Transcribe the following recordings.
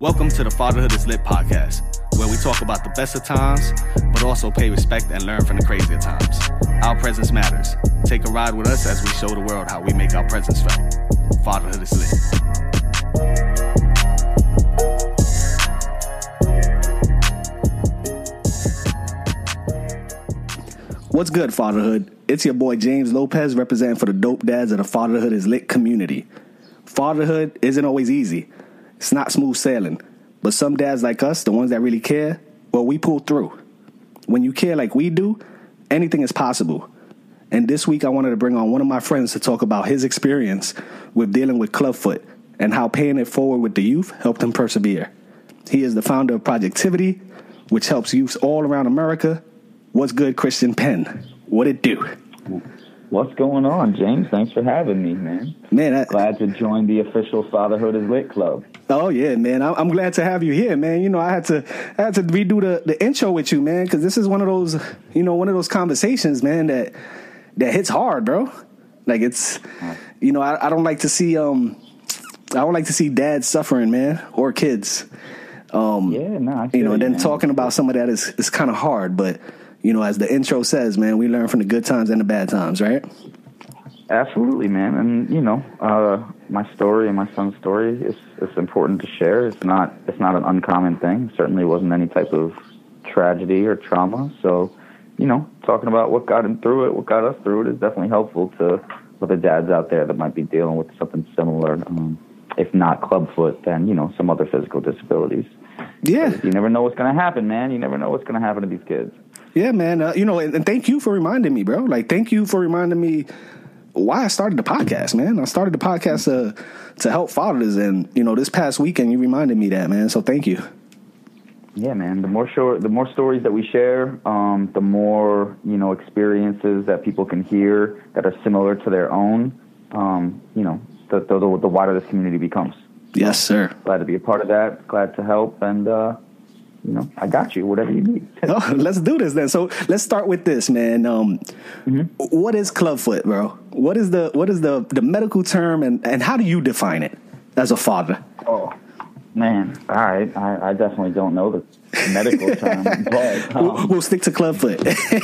Welcome to the Fatherhood is Lit podcast, where we talk about the best of times, but also pay respect and learn from the crazier times. Our presence matters. Take a ride with us as we show the world how we make our presence felt. Fatherhood is Lit. What's good, Fatherhood? It's your boy James Lopez representing for the dope dads of the Fatherhood is Lit community. Fatherhood isn't always easy. It's not smooth sailing. But some dads like us, the ones that really care, well, we pull through. When you care like we do, anything is possible. And this week I wanted to bring on one of my friends to talk about his experience with dealing with clubfoot and how paying it forward with the youth helped him persevere. He is the founder of Projectivity, which helps youths all around America. What's good, Christian Penn? What it do? What's going on, James? Thanks for having me, man. Glad to join the official Fatherhood is Lit club. Oh yeah, man. I'm glad to have you here, man. You know, I had to redo the intro with you, man, because this is one of those conversations, man, that hits hard, bro. Like it's, I don't like to see dads suffering, man, or kids. And then talking about some of that is kind of hard, but. As the intro says, man, we learn from the good times and the bad times, right? Absolutely, man. And, my story and my son's story is important to share. It's not an uncommon thing. Certainly wasn't any type of tragedy or trauma. So, talking about what got him through it, what got us through it is definitely helpful to other dads out there that might be dealing with something similar. If not clubfoot, then, some other physical disabilities. Yeah. You never know what's going to happen, man. You never know what's going to happen to these kids. Yeah, man. And thank you for reminding me, bro. Like, thank you for reminding me why I started the podcast, man. I started the podcast to help fathers. And, this past weekend, you reminded me that, man. So thank you. Yeah, man. The more stories that we share, the more, experiences that people can hear that are similar to their own, the wider this community becomes. Yes, sir. Glad to be a part of that. Glad to help. And, I got you, whatever you need. Oh, let's do this then. So let's start with this, man. What is clubfoot, bro? What is the medical term and how do you define it as a father? Oh, man. All right. I definitely don't know the medical term, but we'll stick to clubfoot.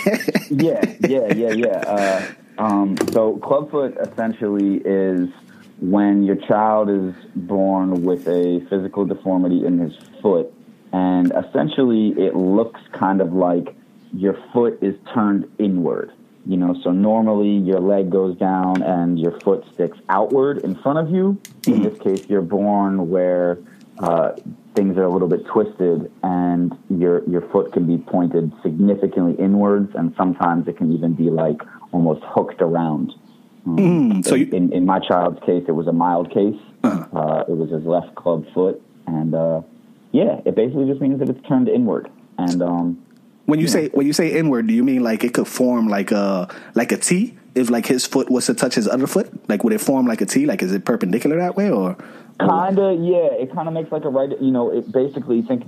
Yeah. So clubfoot essentially is when your child is born with a physical deformity in his foot. And essentially, it looks kind of like your foot is turned inward, So normally, your leg goes down and your foot sticks outward in front of you. In this case, you're born where things are a little bit twisted, and your foot can be pointed significantly inwards, and sometimes it can even be like almost hooked around. So in my child's case, it was a mild case. It was his left club foot, and yeah, it basically just means that it's turned inward. And when you say inward, do you mean like it could form like a T? If like his foot was to touch his other foot, like would it form like a T? Like is it perpendicular that way or? Kinda, yeah. It kind of makes like a right. It basically think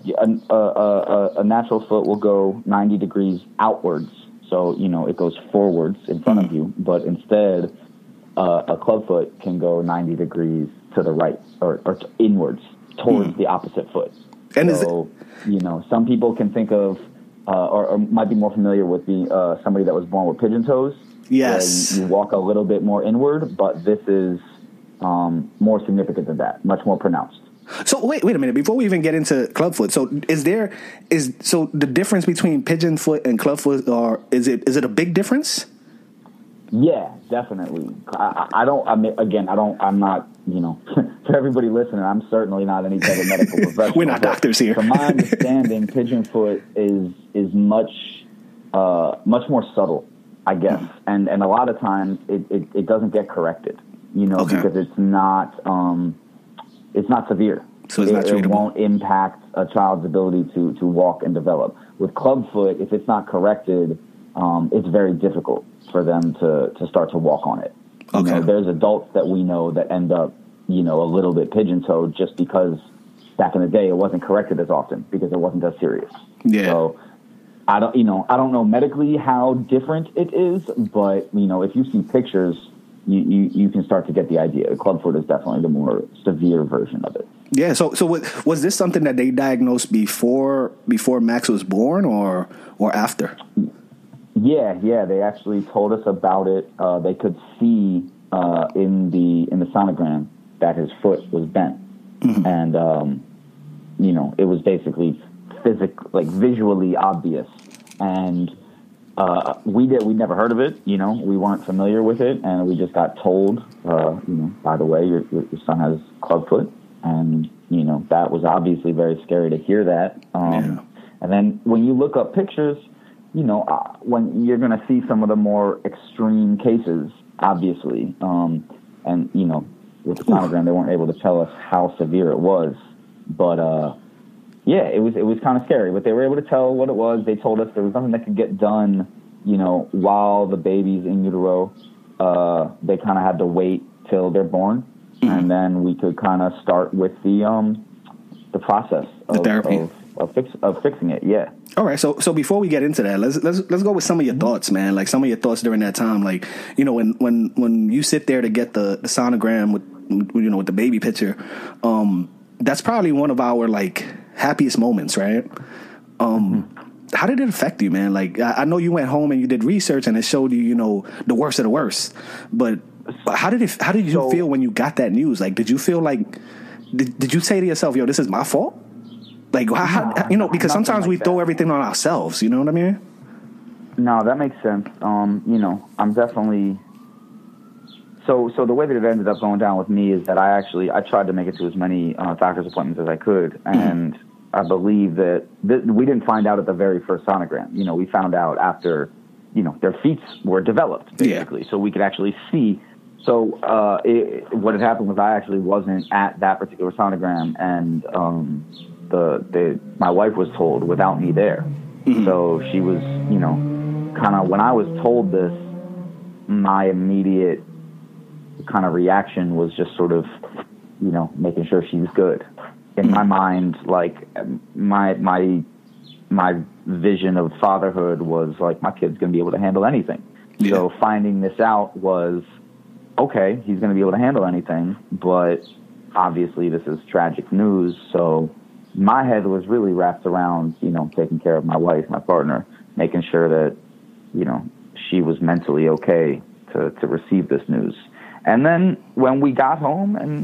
a natural foot will go 90 degrees outwards, so it goes forwards in front of you. But instead, a club foot can go 90 degrees to the right or inwards towards the opposite foot. And so, some people can think of, or might be more familiar with somebody that was born with pigeon toes. Yes. You walk a little bit more inward, but this is more significant than that, much more pronounced. So wait a minute, before we even get into clubfoot, so so the difference between pigeon foot and clubfoot, or is it a big difference? Yeah, definitely. I'm not, for everybody listening, I'm certainly not any type of medical professional. We're not doctors here. From my understanding, pigeon foot is much more subtle, I guess. And a lot of times it doesn't get corrected, because it's not severe. So it's not treatable. It won't impact a child's ability to walk and develop. With clubfoot, if it's not corrected, it's very difficult for them to start to walk on it. Okay. There's adults that we know that end up, a little bit pigeon-toed just because back in the day it wasn't corrected as often because it wasn't as serious. Yeah. So I don't know medically how different it is, but if you see pictures, you can start to get the idea. Clubfoot is definitely the more severe version of it. Yeah. So was this something that they diagnosed before Max was born, or after? Yeah. They actually told us about it. They could see in the sonogram that his foot was bent, and it was basically visually obvious, and we'd never heard of it. We weren't familiar with it, and we just got told, by the way, your son has clubfoot, and that was obviously very scary to hear that. And then when you look up pictures, when you're going to see some of the more extreme cases, obviously, and with the sonogram, they weren't able to tell us how severe it was, but it was kind of scary. But they were able to tell what it was. They told us there was nothing that could get done, while the baby's in utero. They kind of had to wait till they're born, and then we could kind of start with the process of the therapy of fixing it. Yeah. All right. So before we get into that, let's go with some of your thoughts, man. Like some of your thoughts during that time. Like, when you sit there to get the sonogram with the baby picture, that's probably one of our happiest moments, right? How did it affect you, man? Like, I know you went home and you did research and it showed you, the worst of the worst, but how did you feel when you got that news? Like, did you feel did you say to yourself, yo, this is my fault? Like, because sometimes we throw everything on ourselves, you know what I mean? No, that makes sense. I'm definitely... So the way that it ended up going down with me is that I tried to make it to as many doctor's appointments as I could, and I believe that we didn't find out at the very first sonogram. We found out after, their feet were developed, basically, so we could actually see. So what had happened was I actually wasn't at that particular sonogram, and my wife was told without me there. So she was, kind of, when I was told this, my immediate kind of reaction was just sort of, making sure she's good. In my mind, my vision of fatherhood was my kid's going to be able to handle anything. Yeah. So finding this out was, okay, he's going to be able to handle anything, but obviously this is tragic news. So my head was really wrapped around, taking care of my wife, my partner, making sure that, she was mentally okay to receive this news. And then when we got home and,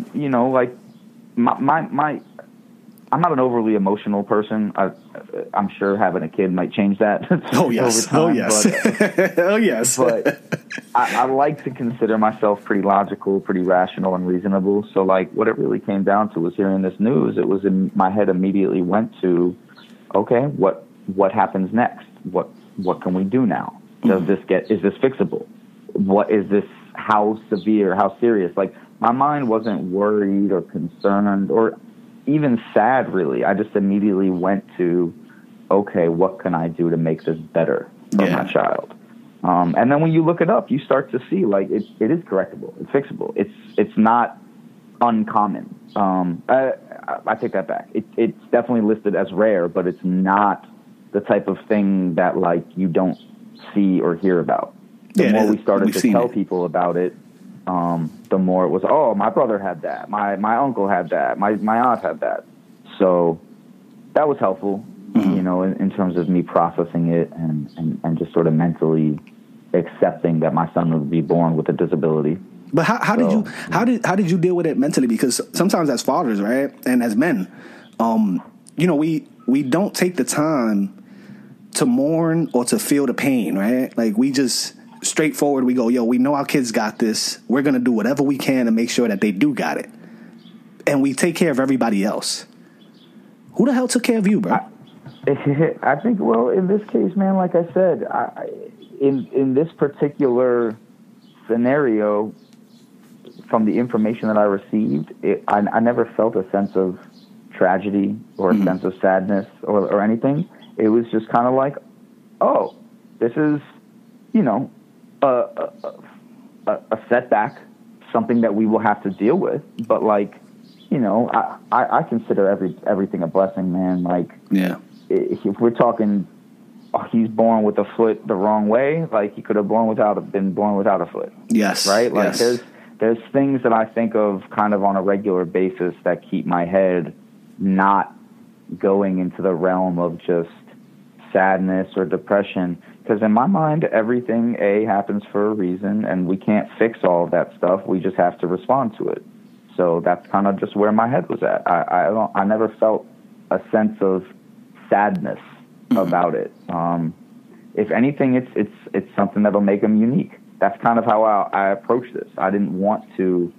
I'm not an overly emotional person. I'm sure having a kid might change that. Oh, yes. Time, oh, yes. But, oh, yes. But I like to consider myself pretty logical, pretty rational and reasonable. So, what it really came down to was hearing this news. It was in my head immediately went to, okay, what happens next? What can we do now? Is this fixable? What is this? How severe? How serious? My mind wasn't worried or concerned or even sad, really. I just immediately went to, okay, what can I do to make this better for my child? And then when you look it up, you start to see, it is correctable. It's fixable. It's not uncommon. I take that back. It's definitely listed as rare, but it's not the type of thing that, you don't see or hear about. The more we started to tell people about it, the more it was, oh, my brother had that, my uncle had that, my aunt had that. So that was helpful, in terms of me processing it and just sort of mentally accepting that my son would be born with a disability. But how did you deal with it mentally? Because sometimes as fathers, right, and as men, we don't take the time to mourn or to feel the pain, right? We just straightforward, we go, yo, we know our kids got this. We're going to do whatever we can to make sure that they do got it. And we take care of everybody else. Who the hell took care of you, bro? I think, well, in this case, man, like I said, in this particular scenario, from the information that I received, I never felt a sense of tragedy or a sense of sadness or anything. It was just kind of oh, this is, a setback, something that we will have to deal with. But I consider everything a blessing, man. If we're talking, he's born with a foot the wrong way, he could have been born without a foot. Yes. Right. Yes. there's things that I think of kind of on a regular basis that keep my head not going into the realm of just sadness or depression. Because in my mind, everything, happens for a reason, and we can't fix all of that stuff. We just have to respond to it. So that's kind of just where my head was at. I never felt a sense of sadness about it. If anything, it's something that'll make them unique. That's kind of how I approach this. I didn't want to,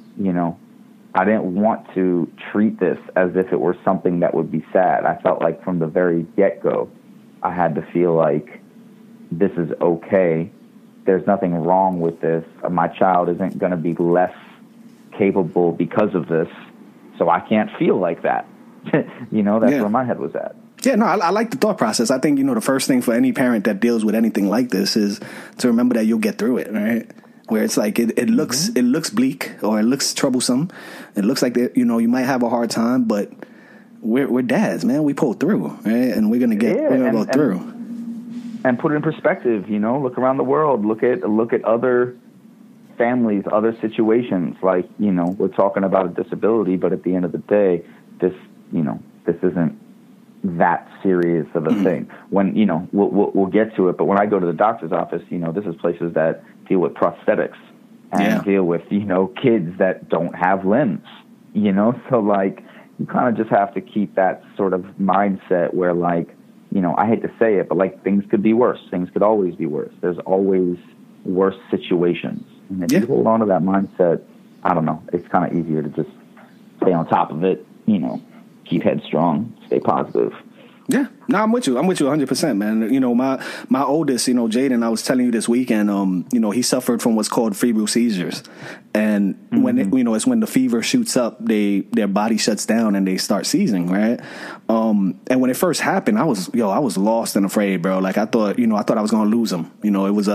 treat this as if it were something that would be sad. I felt like from the very get-go, I had to feel like this is okay. There's nothing wrong with this. My child isn't going to be less capable because of this, so I can't feel like that. That's where my head was at. Yeah, no, I like the thought process. I think, the first thing for any parent that deals with anything like this is to remember that you'll get through it, right? Where it's like it looks bleak, or it looks troublesome. It looks like that, you might have a hard time, but we're dads, man. We pull through, right? And we're gonna go through. And put it in perspective, look around the world, look at other families, other situations. Like, we're talking about a disability, but at the end of the day, this isn't that serious of a thing. When, we'll get to it, but when I go to the doctor's office, this is places that deal with prosthetics and deal with, kids that don't have limbs, so like, you kind of just have to keep that sort of mindset where, like, I hate to say it, but like, things could be worse. Things could always be worse. There's always worse situations. And if you hold on to that mindset, I don't know, it's kind of easier to just stay on top of it, keep headstrong, stay positive. Yeah, no, I'm with you 100%, man. My oldest, Jaden, I was telling you this weekend, he suffered from what's called febrile seizures. And when it's when the fever shoots up, their body shuts down and they start seizing, right? And when it first happened, I was lost and afraid, bro. Like, I thought I was going to lose him. It was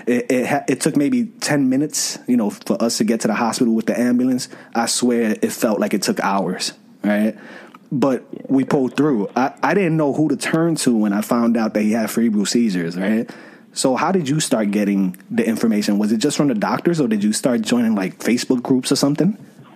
it took maybe 10 minutes, for us to get to the hospital with the ambulance. I swear it felt like it took hours, right? But we pulled through. I didn't know who to turn to when I found out that he had febrile seizures, right? So how did you start getting the information? Was it just from the doctors, or did you start joining like Facebook groups or something?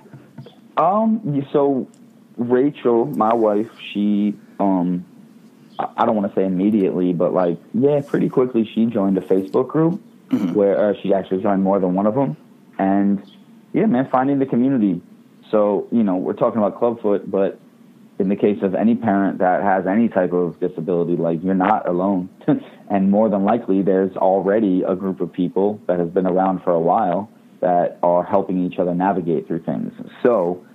So Rachel, my wife, she, I don't want to say immediately, but like, pretty quickly she joined a Facebook group where she actually joined more than one of them. And finding the community. So, we're talking about Clubfoot, but in the case of any parent that has any type of disability, like, you're not alone. And more than likely, there's already a group of people that has been around for a while that are helping each other navigate through things. So,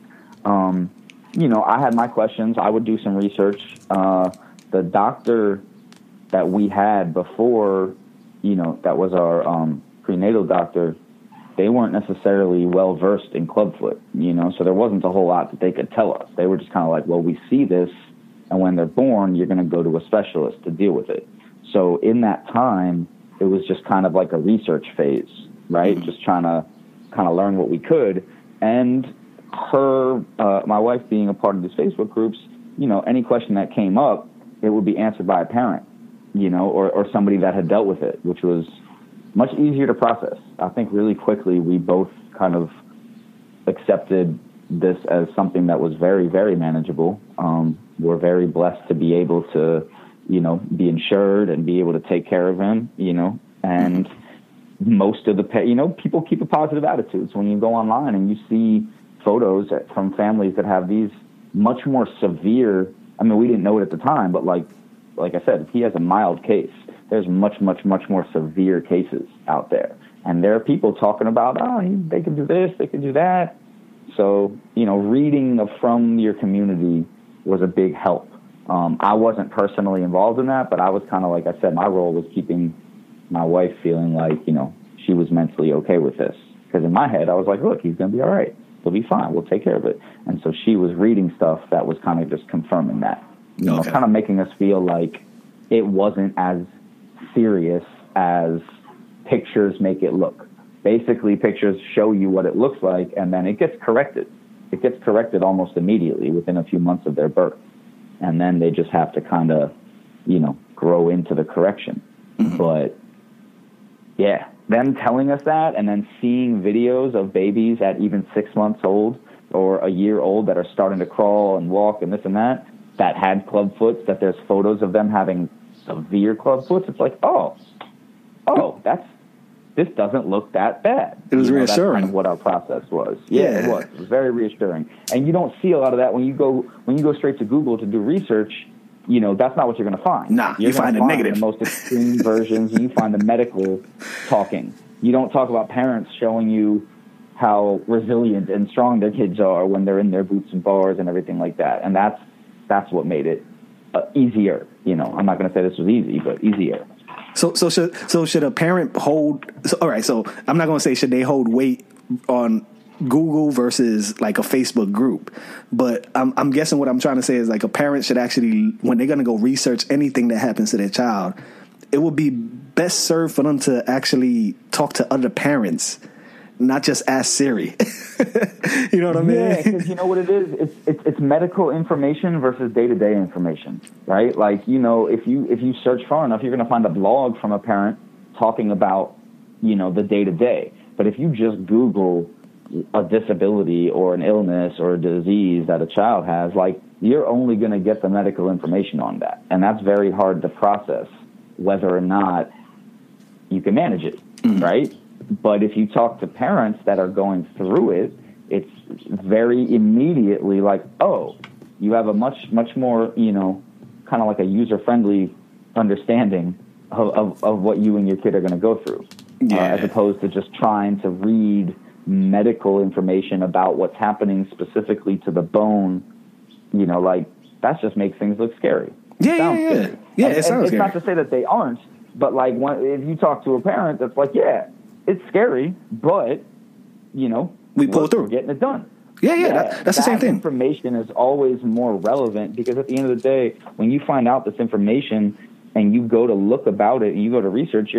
I had my questions. I would do some research. The doctor that we had before, that was our prenatal doctor, they weren't necessarily well-versed in clubfoot, so there wasn't a whole lot that they could tell us. They were just kind of like, well, we see this, and when they're born, you're going to go to a specialist to deal with it. So in that time, it was just kind of like a research phase, right? Just trying to kind of learn what we could. And my wife being a part of these Facebook groups, any question that came up, it would be answered by a parent, or somebody that had dealt with it, which was much easier to process. I think really quickly we both kind of accepted this as something that was very, very manageable. We're very blessed to be able to, be insured and be able to take care of him, and most of the, people keep a positive attitude. So when you go online and you see photos from families that have these much more severe, I mean, we didn't know it at the time, but like I said, he has a mild case. There's much, much, much more severe cases out there. And there are people talking about, they can do this, they can do that. So, reading from your community was a big help. I wasn't personally involved in that, but I was kind of, like I said, my role was keeping my wife feeling like, she was mentally okay with this. Because in my head, I was like, look, he's going to be all right. He'll be fine. We'll take care of it. And so she was reading stuff that was kind of just confirming that, kind of making us feel like it wasn't as serious as pictures make it look. Basically, pictures show you what it looks like, and then it gets corrected. It gets corrected almost immediately within a few months of their birth. And then they just have to kind of, grow into the correction. But Yeah, them telling us that and then seeing videos of babies at even 6 months old or a year old that are starting to crawl and walk and this and that had clubfoots, that there's photos of them having severe clubfoots. It's like, this doesn't look that bad. It was reassuring. That's kind of what our process was. Yeah, it was. It was very reassuring. And you don't see a lot of that when you go straight to Google to do research. You know, that's not what you're going to find. Nah, you find the negative. The most extreme versions, and you find the medical talking. You don't talk about parents showing you how resilient and strong their kids are when they're in their boots and bars and everything like that. And that's what made it easier. You know, I'm not going to say this was easy, but easier. So should a parent hold? All right. So I'm not going to say should they hold weight on Google versus like a Facebook group, but I'm guessing what I'm trying to say is like a parent should actually, when they're going to go research anything that happens to their child, it would be best served for them to actually talk to other parents, not just ask Siri. You know what I mean? Yeah, because you know what it is? It's medical information versus day-to-day information, right? Like, you know, if you search far enough, you're going to find a blog from a parent talking about, you know, the day-to-day. But if you just Google a disability or an illness or a disease that a child has, like, you're only going to get the medical information on that. And that's very hard to process, whether or not you can manage it, right? But if you talk to parents that are going through it, it's very immediately like, oh, you have a much more, you know, kind of like a user-friendly understanding of what you and your kid are going to go through, as opposed to just trying to read medical information about what's happening specifically to the bone. You know, like, that just makes things look scary. Scary. It sounds scary. It's not to say that they aren't, but like, if you talk to a parent that's like, yeah, it's scary, but, you know, pull through. We're getting it done. That's the same thing. Information is always more relevant because at the end of the day, when you find out this information and you go to look about it and you go to research,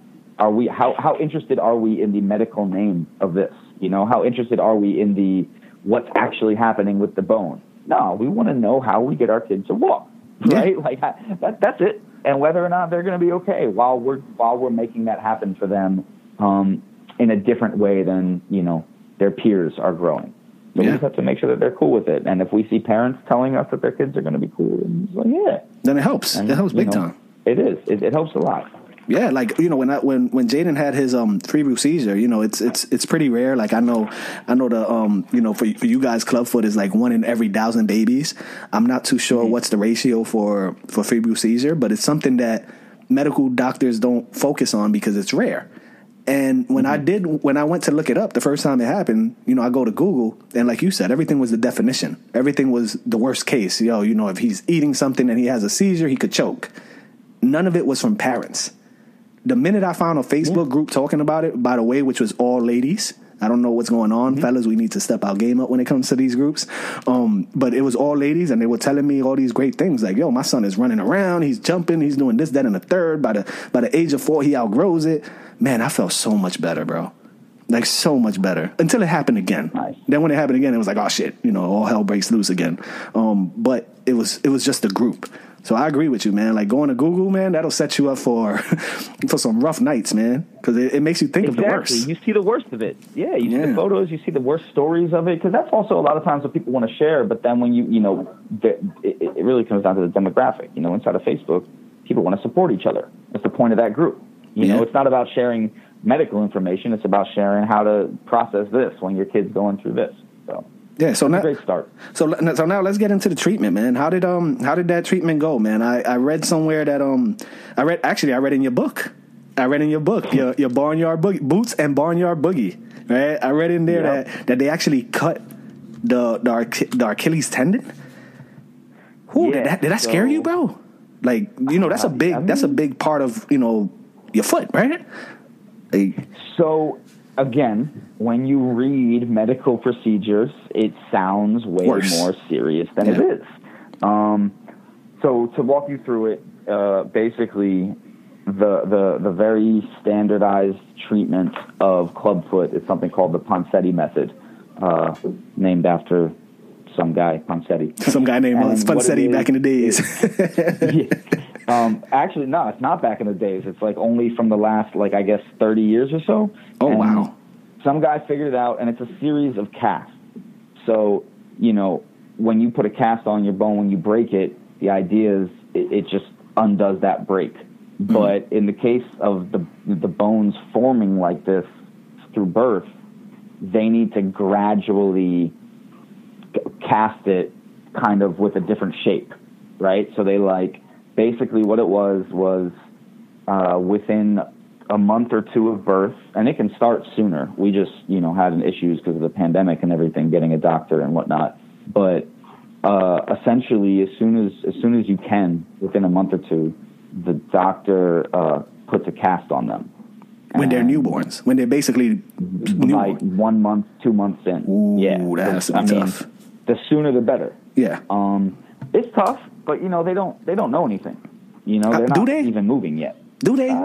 how interested are we in the medical name of this? You know, how interested are we in what's actually happening with the bone? No, we want to know how we get our kids to walk, right? Like that's it. And whether or not they're going to be okay while we're making that happen for them, in a different way than, you know, their peers are growing. So we just have to make sure that they're cool with it. And if we see parents telling us that their kids are going to be cool, it's like, then it helps. It helps big time. It is. It helps a lot. Yeah, like, you know, when Jaden had his febrile seizure, you know, it's pretty rare. Like, I know the you know, for you guys, clubfoot is like 1 in every 1,000 babies. I'm not too sure what's the ratio for febrile seizure, but it's something that medical doctors don't focus on because it's rare. And when I went to look it up the first time it happened, you know, I go to Google and like you said, everything was the definition. Everything was the worst case. You know, if he's eating something and he has a seizure, he could choke. None of it was from parents. The minute I found a Facebook group talking about it, by the way, which was all ladies. I don't know what's going on, fellas. We need to step our game up when it comes to these groups. But it was all ladies, and they were telling me all these great things. Like, yo, my son is running around. He's jumping. He's doing this, that, and the third. By the age of 4, he outgrows it. Man, I felt so much better, bro. Like, so much better. Until it happened again. Nice. Then when it happened again, it was like, oh, shit. You know, all hell breaks loose again. But it was just a group. So I agree with you, man. Like, going to Google, man, that'll set you up for some rough nights, man. Because it makes you think of the worst. You see the worst of it. Yeah, you see the photos, you see the worst stories of it. Because that's also a lot of times what people want to share. But then when you know, it really comes down to the demographic. You know, inside of Facebook, people want to support each other. That's the point of that group. You know, it's not about sharing medical information. It's about sharing how to process this when your kid's going through this. So. Yeah, so now, great start. So now let's get into the treatment, man. How did that treatment go, man? I read somewhere that I read in your book. Your Barnyard Boogie, Boots and Barnyard Boogie, right? I read in there that they actually cut the Achilles tendon. Who did that scare you, bro? Like, you know, that's a big part of, you know, your foot, right? Like, so again, when you read medical procedures, it sounds way more serious than it is. So to walk you through it, basically, the very standardized treatment of clubfoot is something called the Ponseti method, named after some guy, Ponseti. Some guy named Ponseti back in the days. Actually, no, it's not back in the days. It's like only from the last, like, I guess 30 years or so. Oh, and wow. Some guy figured it out, and it's a series of casts. So, when you put a cast on your bone, when you break it, the idea is it just undoes that break. Mm-hmm. But in the case of the bones forming like this through birth, they need to gradually cast it kind of with a different shape, right? So they basically what it was within a month or two of birth, and it can start sooner. We just, had issues because of the pandemic and everything, getting a doctor and whatnot. But essentially, as soon as you can, within a month or two, the doctor puts a cast on them. When they're newborns, when they're basically like 1 month, 2 months in. Ooh, yeah, that has to be tough. The sooner the better. Yeah. It's tough, but they don't know anything. They're not even moving yet. Do they?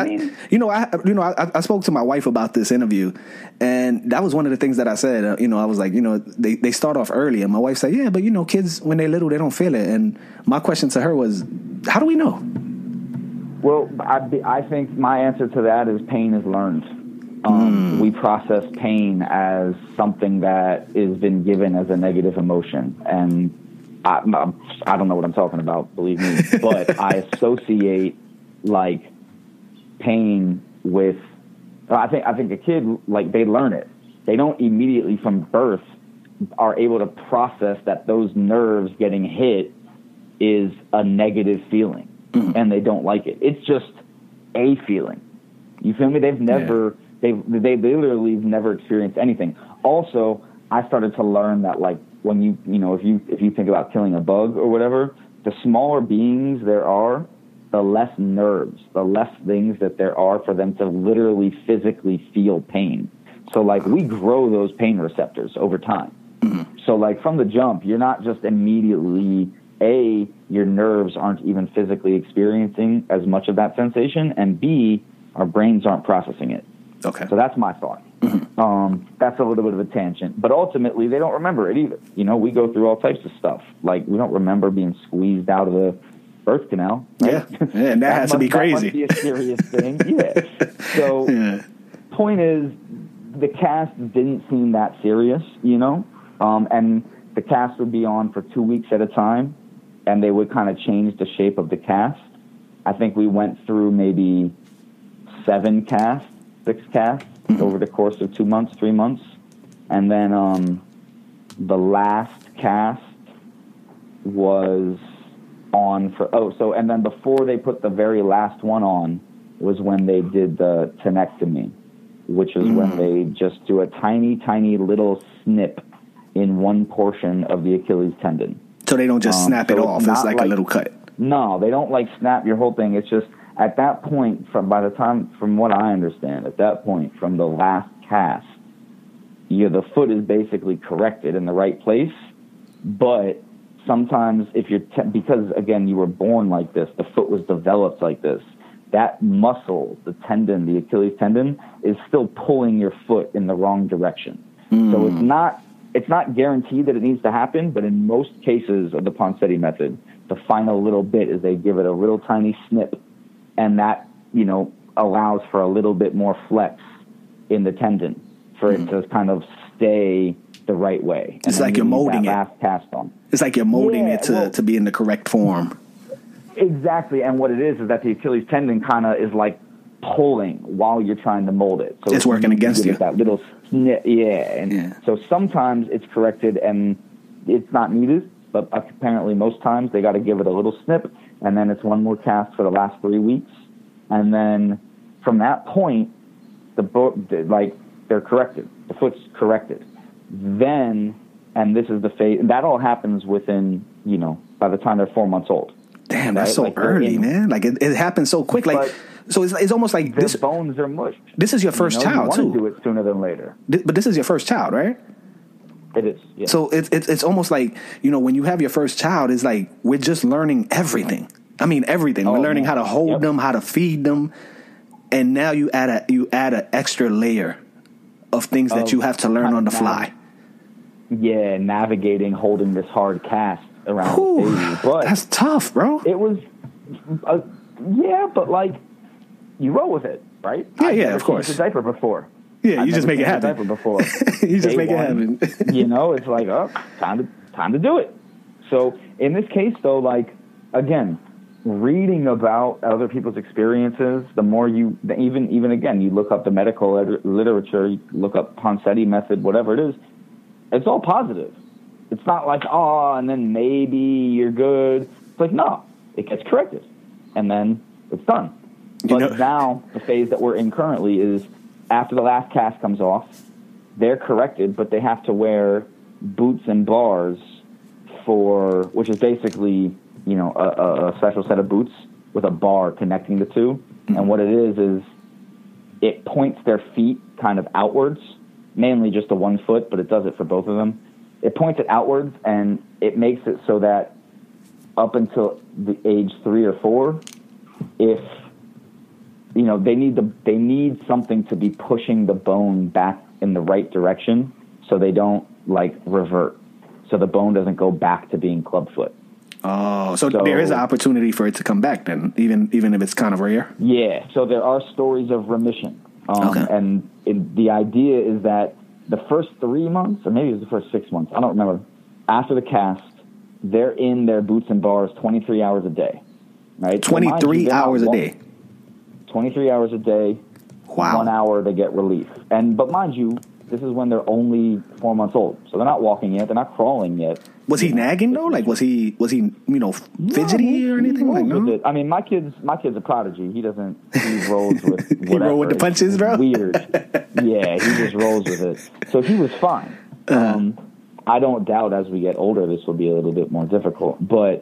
I spoke to my wife about this interview, and that was one of the things that I said. I was like, they start off early, and my wife said, yeah, but kids when they're little, they don't feel it. And my question to her was, how do we know? Well, I think my answer to that is pain is learned. We process pain as something that has been given as a negative emotion, and I don't know what I'm talking about, believe me, but I associate pain with. I think a kid, they learn it. They don't immediately from birth are able to process that those nerves getting hit is a negative feeling. And they don't like it. It's just a feeling. You feel me? They've never, they literally never experienced anything. Also, I started to learn that when if you think about killing a bug or whatever, the smaller beings there are, the less nerves, the less things that there are for them to literally physically feel pain. So we grow those pain receptors over time. Mm-hmm. So from the jump, you're not just immediately your nerves aren't even physically experiencing as much of that sensation, and B, our brains aren't processing it. Okay. So that's my thought. Mm-hmm. That's a little bit of a tangent, but ultimately they don't remember it either. We go through all types of stuff. We don't remember being squeezed out of the birth canal. Right? Yeah, and that has to be crazy. That must be a serious thing. Yeah. So, point is, the cast didn't seem that serious, and the cast would be on for 2 weeks at a time, and they would kind of change the shape of the cast. I think we went through maybe 6 casts over the course of 2 months, 3 months. And then the last cast was on and then before they put the very last one on was when they did the tenectomy, which is when they just do a tiny, tiny little snip in one portion of the Achilles tendon. So they don't just snap it off. It's like a little cut. No, they don't snap your whole thing. It's just at that point, from what I understand, at that point, from the last cast, the foot is basically corrected in the right place. But sometimes if because again, you were born like this, the foot was developed like this, that muscle, the tendon, the Achilles tendon, is still pulling your foot in the wrong direction. So it's not guaranteed that it needs to happen, but in most cases of the Ponseti method, the final little bit is they give it a little tiny snip, and that, allows for a little bit more flex in the tendon for it to kind of stay the right way. It's like you're molding it. Last cast on. It's like you're molding it to be in the correct form. Exactly, and what it is that the Achilles tendon kind of is pulling while you're trying to mold it. So it's working against you. That little snip, So sometimes it's corrected and it's not needed, but apparently most times they got to give it a little snip, and then it's one more cast for the last 3 weeks, and then from that point, they're corrected. The foot's corrected. Then, and this is the phase, and that all happens within, by the time they're 4 months old. Damn, that's so early, man. It happens so quick. So it's almost like their bones are mushed. This is your first child, too. You want to do it sooner than later. But this is your first child, right? It is, yeah. So it's almost like, when you have your first child, it's like we're just learning everything. I mean, everything. We're learning how to hold them, how to feed them. And now you add an extra layer of things that you have to learn on the fly. Yeah, navigating, holding this hard cast around the baby. But that's tough, bro. It was Yeah, but like you roll with it, right? Yeah, of course. I've never changed a diaper before. Yeah, you just make it happen. Diaper before. You just make it happen. It's like, oh, time to do it. So in this case, though, like again, reading about other people's experiences, the more even again, you look up the medical literature, you look up Ponseti method, whatever it is, it's all positive. It's not like, and then maybe you're good. It's like, no, it gets corrected, and then it's done. But now the phase that we're in currently is after the last cast comes off, they're corrected, but they have to wear boots and bars which is basically, a special set of boots with a bar connecting the two. Mm-hmm. And what it is it points their feet kind of outwards, mainly just the 1 foot, but it does it for both of them. It points it outwards, and it makes it so that up until the age 3 or 4, if they need something to be pushing the bone back in the right direction, so they don't like revert, so the bone doesn't go back to being clubfoot. Oh, so there is an opportunity for it to come back then, even if it's kind of rare. Yeah, so there are stories of remission, and the idea is that the first 3 months, or maybe it was the first 6 months, I don't remember, after the cast, they're in their boots and bars 23 hours a day, right? 23 hours a day. 23 hours a day. Wow. 1 hour they get relief. But mind you, this is when they're only 4 months old, so they're not walking yet, they're not crawling yet. Was he nagging though? Like was he fidgety or anything? Like no. I mean, my kid's a prodigy. He rolls with whatever. He roll with the punches, bro. Weird. Yeah, he just rolls with it. So he was fine. I don't doubt as we get older this will be a little bit more difficult. But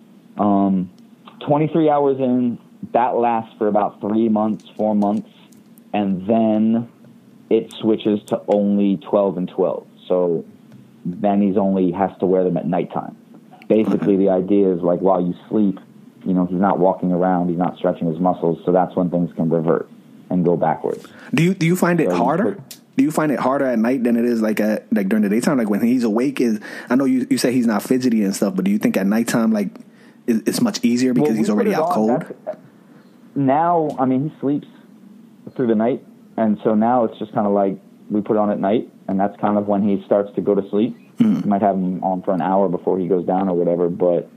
23 hours in, that lasts for about 3 months, 4 months, and then it switches to only 12 and 12. So then he's only has to wear them at nighttime. Basically, the idea is like while you sleep, he's not walking around, he's not stretching his muscles, so that's when things can revert and go backwards. Do you find it harder? Do you find it harder at night than it is like during the daytime? Like when he's awake, I know you say he's not fidgety and stuff, but do you think at nighttime like it's much easier because he's already out cold? Now, I mean, he sleeps through the night, and so now it's just kind of like we put it on at night, and that's kind of when he starts to go to sleep. You might have him on for an hour before he goes down or whatever, but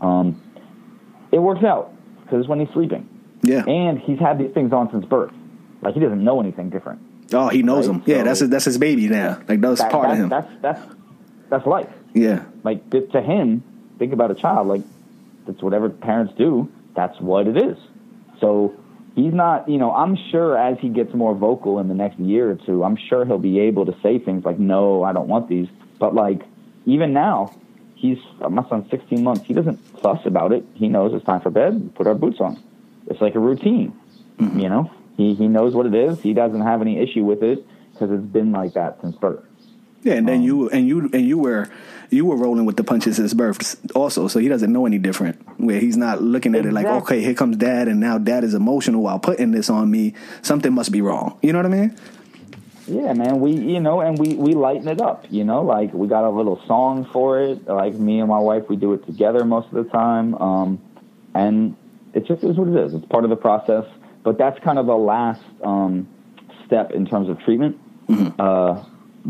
it works out because it's when he's sleeping. Yeah, and he's had these things on since birth. Like he doesn't know anything different. Oh, he knows them. Yeah, so that's his baby now. Like that's part of him. That's life. Yeah. Like to him, think about a child. Like that's whatever parents do. That's what it is. So he's not. I'm sure as he gets more vocal in the next year or two, I'm sure he'll be able to say things like, "No, I don't want these." But like even now, my son's 16 months. He doesn't fuss about it. He knows it's time for bed. We put our boots on. It's like a routine. Mm-hmm. He knows what it is. He doesn't have any issue with it because it's been like that since birth. Yeah, and then you were rolling with the punches since birth also, so he doesn't know any different. Where he's not looking at it like, okay, here comes dad, and now dad is emotional while putting this on me. Something must be wrong. You know what I mean? Yeah, man. We we lighten it up. Like we got a little song for it. Like me and my wife, we do it together most of the time. And it just is what it is. It's part of the process. But that's kind of the last step in terms of treatment. Mm-hmm.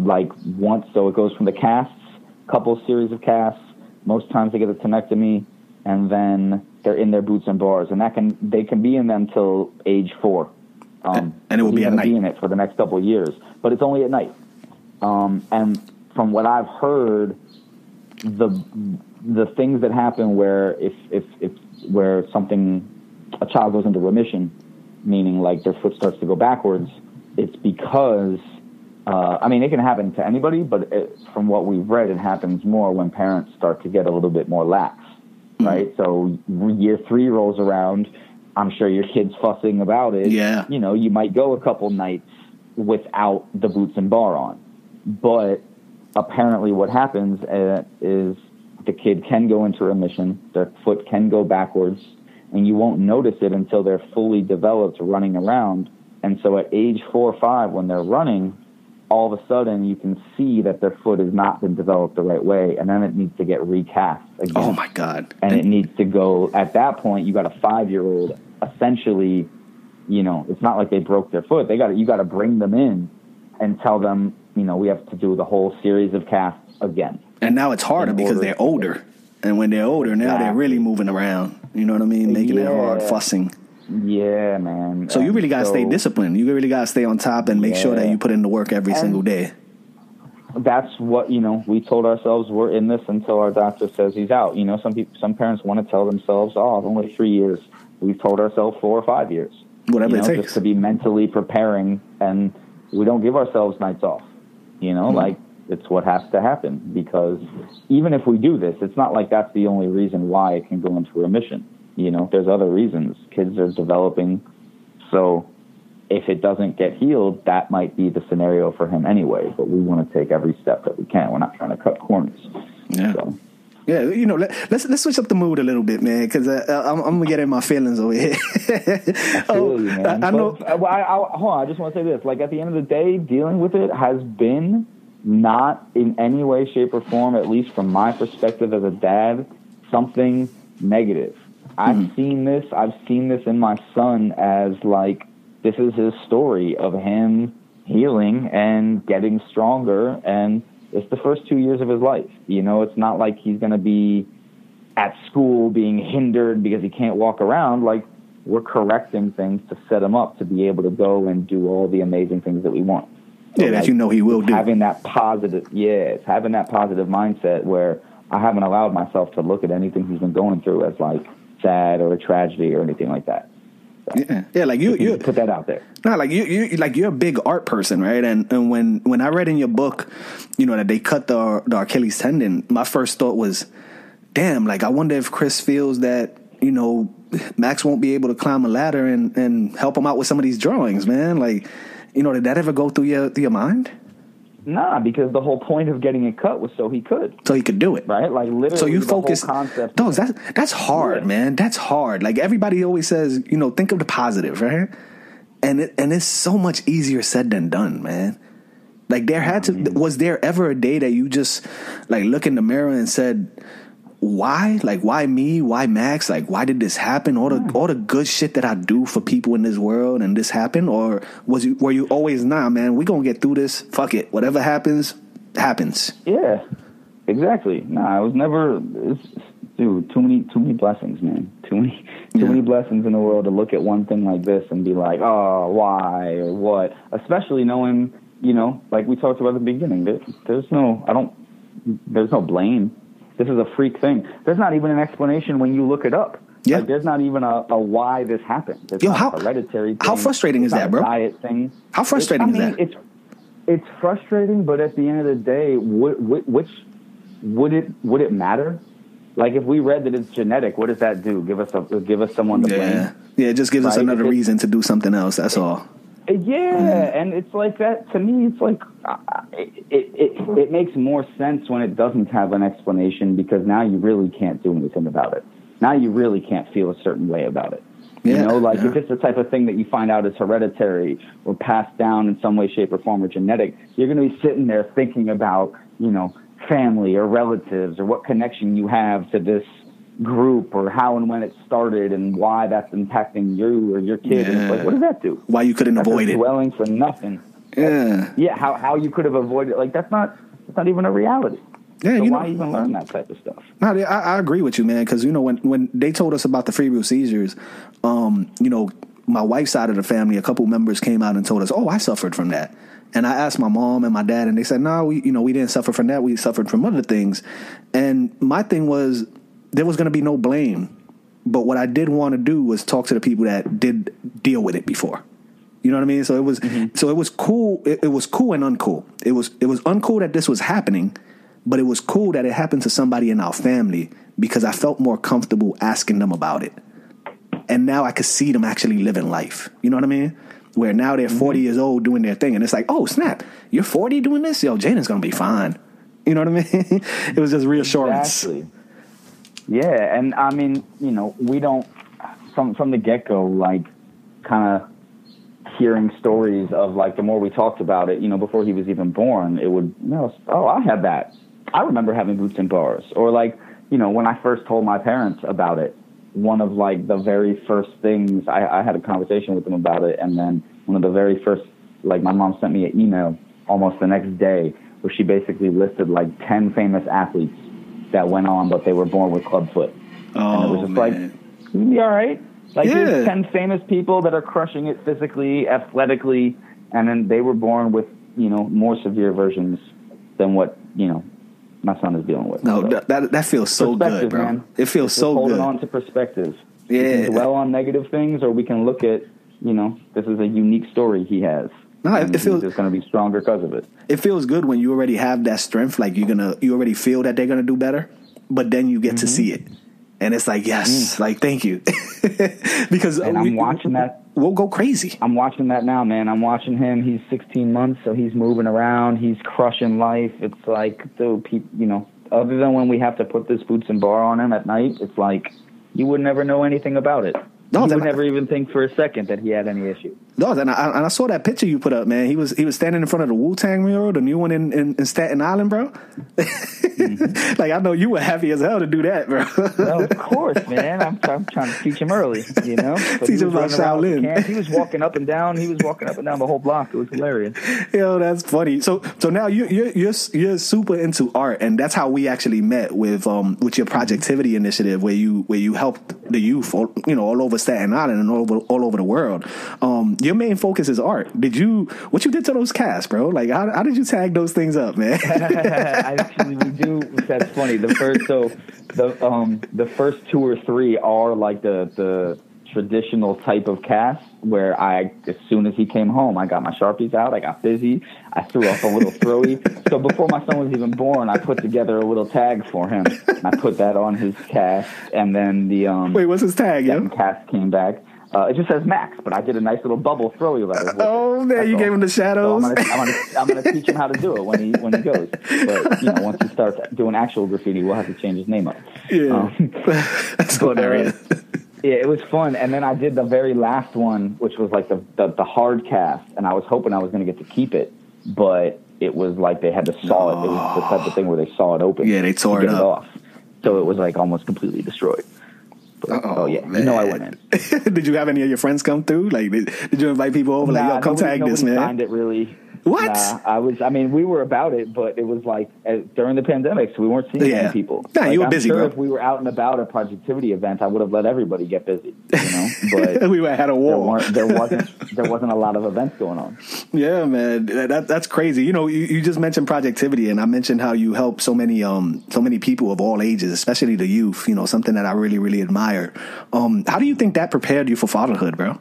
So it goes from the casts, couple series of casts. Most times they get a tonectomy, and then they're in their boots and bars, and they can be in them till age 4. And it will be at night. Be in it for the next couple of years, but it's only at night. And from what I've heard, the things that happen where where a child goes into remission, meaning like their foot starts to go backwards, it's because, it can happen to anybody, but from what we've read, it happens more when parents start to get a little bit more lax, right? So year 3 rolls around, I'm sure your kid's fussing about it. Yeah. You might go a couple nights without the boots and bar on. But apparently what happens is the kid can go into remission, their foot can go backwards, and you won't notice it until they're fully developed running around. And so at age 4 or 5, when they're running, all of a sudden you can see that their foot has not been developed the right way, and then it needs to get recast again. Oh my God. And it needs to go, at that point, you got a 5-year-old essentially, you know, it's not like they broke their foot. You got to bring them in and tell them, you know, we have to do the whole series of casts again. And now it's harder because they're older. And when they're older, now they're really moving around. You know what I mean? Making it hard, fussing. Yeah, man. So you really got to stay disciplined. You really got to stay on top and make sure that you put in the work every single day. That's what, you know, we told ourselves we're in this until our doctor says he's out. You know, some parents want to tell themselves, oh, only 3 years. We've told ourselves 4 or 5 years. Whatever it takes. Just to be mentally preparing, and we don't give ourselves nights off. You know, like, it's what has to happen, because even if we do this, it's not like that's the only reason why it can go into remission. You know, there's other reasons. Kids are developing. So if it doesn't get healed, that might be the scenario for him anyway. But we want to take every step that we can. We're not trying to cut corners. Yeah. So. Yeah, you know, let's switch up the mood a little bit, man, because I'm gonna get in my feelings over here. I know. Hold on, I just want to say this. Like, at the end of the day, dealing with it has been not in any way, shape, or form, at least from my perspective as a dad, something negative. I've seen this in my son as, like, this is his story of him healing and getting stronger, and it's the first 2 years of his life. You know, it's not like he's going to be at school being hindered because he can't walk around. Like, we're correcting things to set him up to be able to go and do all the amazing things that we want. So, yeah, that, like, you know he will do. Having that positive mindset where I haven't allowed myself to look at anything he's been going through as, like, sad or a tragedy or anything like that. So, yeah, like you put that out there. No, like you're a big art person, right? And when I read in your book, you know, that they cut the Achilles tendon, my first thought was, damn, like, I wonder if Chris feels that, you know, Max won't be able to climb a ladder and help him out with some of these drawings, man. Like, you know, did that ever go through your mind? Nah, because the whole point of getting it cut was so he could do it, right? Like, literally. So you focus. Dogs, that's hard, man. That's hard. Like, everybody always says, you know, think of the positive, right? And it's so much easier said than done, man. Like, was there ever a day that you just, like, look in the mirror and said, why? Like, why me? Why Max? Like, why did this happen? All the good shit that I do for people in this world, and this happened? Or were you always, nah, man, we gonna get through this. Fuck it. Whatever happens, happens. Yeah, exactly. Nah, I was never, dude, too many blessings, man. Too many blessings in the world to look at one thing like this and be like, oh, why or what? Especially knowing, you know, like we talked about at the beginning, there's no blame. This is a freak thing. There's not even an explanation when you look it up. Yeah. Like, there's not even a why this happened. It's not a hereditary thing. How frustrating is that, bro? Diet thing. How frustrating is that? It's frustrating, but at the end of the day, would it matter? Like, if we read that it's genetic, what does that do? Give us someone to blame. Yeah, it just gives us another reason to do something else. That's all. Yeah, and it's like that. To me, it's like it makes more sense when it doesn't have an explanation, because now you really can't do anything about it. Now you really can't feel a certain way about it. You know, like, if it's the type of thing that you find out is hereditary or passed down in some way, shape, or form, or genetic, you're going to be sitting there thinking about, you know, family or relatives or what connection you have to this group or how and when it started and why that's impacting you or your kid. And it's like, what does that do? Why you couldn't avoid it? Dwelling for nothing. Yeah. How you could have avoided it. Like, that's not even a reality. Yeah, so why even learn that type of stuff? No, I agree with you, man. Because, you know, when they told us about the febrile seizures, you know, my wife's side of the family, a couple members came out and told us, "Oh, I suffered from that." And I asked my mom and my dad, and they said, "No, we didn't suffer from that. We suffered from other things." And my thing was, there was going to be no blame, but what I did want to do was talk to the people that did deal with it before. You know what I mean? So it was, so it was cool. It was cool and uncool. It was uncool that this was happening, but it was cool that it happened to somebody in our family, because I felt more comfortable asking them about it. And now I could see them actually living life. You know what I mean? Where now they're 40 years old doing their thing. And it's like, oh, snap, you're 40 doing this? Yo, Jaden's going to be fine. You know what I mean? It was just reassurance. Exactly. Yeah, and I mean, you know, we don't, from the get-go, like, kind of hearing stories of, like, the more we talked about it, before he was even born, it would, oh, I had that. I remember having boots and bars. Or, like, when I first told my parents about it, one of, like, the very first things, I had a conversation with them about it, and then one of the very first, like, my mom sent me an email almost the next day where she basically listed, like, 10 famous athletes that went on, but they were born with clubfoot. Oh, and it was just man. like, you'll be all right. Like, Yeah. there's 10 famous people that are crushing it physically, athletically, and then they were born with, more severe versions than what, my son is dealing with. No, So, that feels so good, bro. man. It feels Just so holding good. on to perspective. Yeah. We can dwell on negative things, or we can look at, this is a unique story he has. No, and it feels he's just going to be stronger because of it. it feels good when you already have that strength. Like you already feel that they're gonna do better, but then you get to see it, and it's like yes, like thank you, because And I'm watching that. We'll go crazy. I'm watching that now, man. I'm watching him. He's 16 months, so he's moving around. He's crushing life. It's like, other than when we have to put this boots and bar on him at night, it's like you would never know anything about it. No, you would never even think for a second that he had any issue. No, and I saw that picture you put up, man. He was standing in front of the Wu-Tang mural, the new one in Staten Island, bro. Like I know you were happy as hell to do that, bro. Well, of course, man. I'm trying to teach him early, But Teach him about running around with Shaolin. the camp. He was walking up and down. He was walking up and down the whole block. It was hilarious. Yo, that's funny. So now you're super into art, and that's how we actually met with your Projectivity initiative, where you helped the youth, all over Staten Island and all over the world. Your main focus is art. What you did to those cats, bro? Like how did you tag those things up, man? Actually, we do. That's funny. The first 2 or 3 are like the traditional type of cast where as soon as he came home, I got my Sharpies out, I got busy, I threw up a little throwy. So before my son was even born, I put together a little tag for him. And I put that on his cast, and then the Wait, what's his tag, yo? second cast came back. It just says Max, but I did a nice little bubble throwy letter. Oh man, you gave him the shadows. So I'm gonna teach him how to do it when he goes. But once he starts doing actual graffiti, we'll have to change his name up. Yeah, that's hilarious. Yeah, it was fun. And then I did the very last one, which was like the hard cast, and I was hoping I was going to get to keep it, but it was like they had to saw it. It was the type of thing where they saw it open. Yeah, they tore to it get up. off. So it was like almost completely destroyed. But, yeah, man. I went in. Did you have any of your friends come through? Like, did you invite people over? Like, yo, come tag this, man. Signed it really. What? We were about it, but it was like during the pandemic, so we weren't seeing many people. Nah, you were busy, I'm sure bro. if we were out and about at a Projectivity event, I would have let everybody get busy, But we had a war. There wasn't a lot of events going on. Yeah, man, that's crazy. You just mentioned Projectivity, and I mentioned how you help so many people of all ages, especially the youth. Something that I really, really admire. How do you think that prepared you for fatherhood, bro?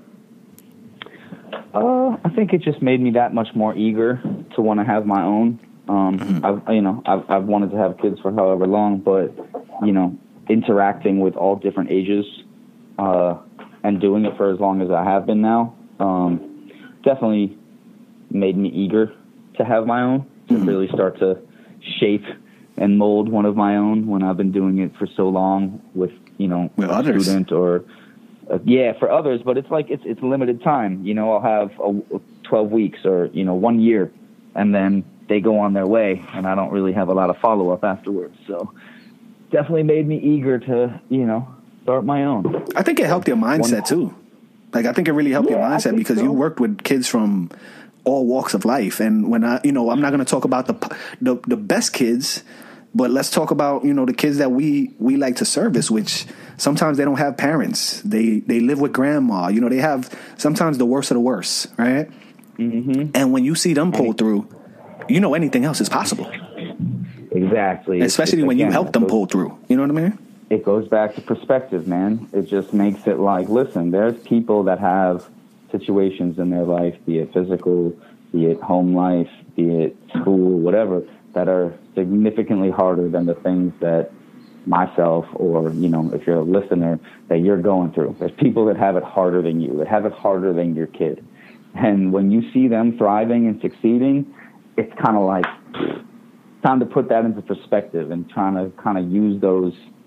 I think it just made me that much more eager to want to have my own. I've wanted to have kids for however long, but interacting with all different ages, and doing it for as long as I have been now, definitely made me eager to have my own, to really start to shape and mold one of my own when I've been doing it for so long with a others. student or for others, but it's like it's limited time. I'll have 12 weeks or 1 year, and then they go on their way, and I don't really have a lot of follow up afterwards. So definitely made me eager to start my own. I think it helped your mindset too. Like I think it really helped your mindset because you worked with kids from all walks of life, and when I'm not going to talk about the best kids. But let's talk about, the kids that we like to service, which sometimes they don't have parents. They live with grandma. They have sometimes the worst of the worst, right? Mm-hmm. And when you see them pull through, anything else is possible. Exactly. Especially when you help them pull through. You know what I mean? It goes back to perspective, man. It just makes it like, listen, there's people that have situations in their life, be it physical, be it home life, be it school, whatever, that are significantly harder than the things that myself or, if you're a listener, that you're going through. There's people that have it harder than you, that have it harder than your kid. And when you see them thriving and succeeding, it's kind of like time to put that into perspective and trying to kind of use those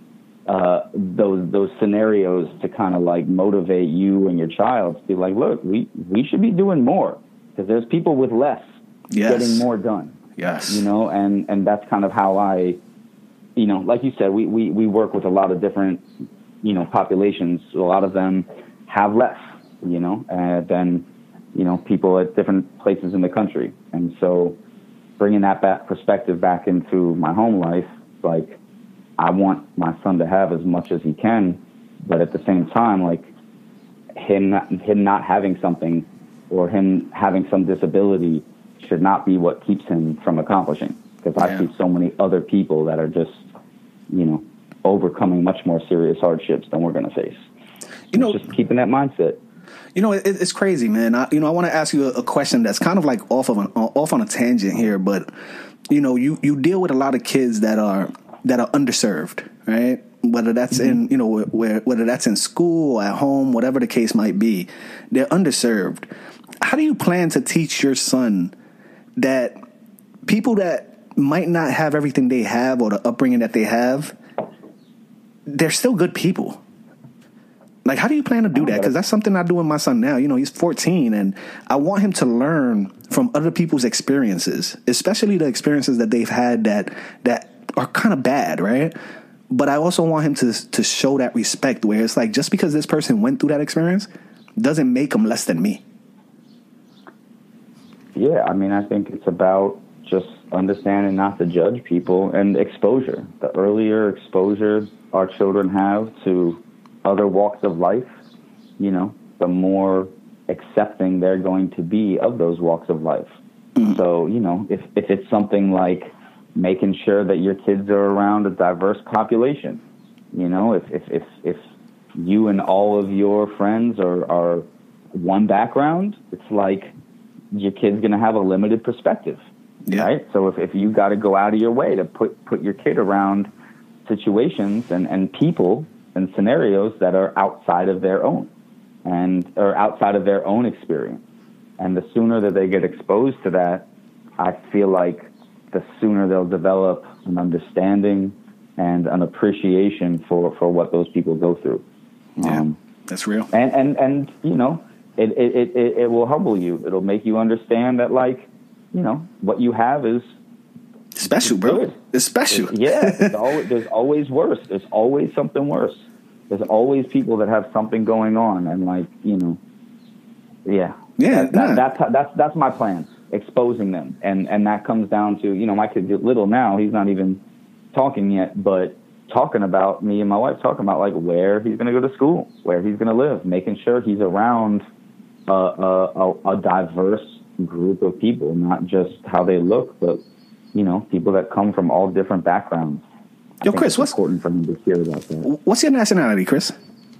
those scenarios to kind of like motivate you and your child to be like, look, we should be doing more, because there's people with less getting more done. Yes. You know, and that's kind of how I, you know, like you said, we work with a lot of different, you know, populations. A lot of them have less, you know, than, you know, people at different places in the country. And so bringing that perspective back into my home life, like, I want my son to have as much as he can, but at the same time, like, him not having something, or him having some disability, should not be what keeps him from accomplishing. Because I see so many other people that are just, you know, overcoming much more serious hardships than we're going to face. You know, just keeping that mindset. You know, it's crazy, man. I want to ask you a question that's kind of like off on a tangent here, but you know, you deal with a lot of kids that are underserved, right? Whether that's in, you know, whether that's in school or at home, whatever the case might be, they're underserved. How do you plan to teach your son that people that might not have everything they have, or the upbringing that they have, they're still good people? Like, how do you plan to do that? Because that's something I do with my son now. You know, he's 14, and I want him to learn from other people's experiences, especially the experiences that they've had that are kind of bad, right? But I also want him to show that respect, where it's like, just because this person went through that experience doesn't make them less than me. Yeah, I mean, I think it's about just understanding not to judge people, and exposure. The earlier exposure our children have to other walks of life, you know, the more accepting they're going to be of those walks of life. Mm-hmm. So, you know, if it's something like making sure that your kids are around a diverse population, you know, if you and all of your friends are one background, it's like your kid's going to have a limited perspective, right? So if you got to go out of your way to put your kid around situations and people and scenarios that are outside of their own, or outside of their own experience. And the sooner that they get exposed to that, I feel like the sooner they'll develop an understanding and an appreciation for what those people go through. That's real. And you know, it will humble you. It'll make you understand that, like, you know, what you have is special, bro. Good. It's special. There's always worse. There's always something worse. There's always people that have something going on, and, like, you know, that's my plan. Exposing them, and that comes down to, you know, my kid's little now. He's not even talking yet, but talking about me and my wife, talking about, like, where he's going to go to school, where he's going to live, making sure he's around a diverse group of people, not just how they look, but, you know, people that come from all different backgrounds. Yo, Chris, what's important for him to hear about that? What's your nationality, Chris?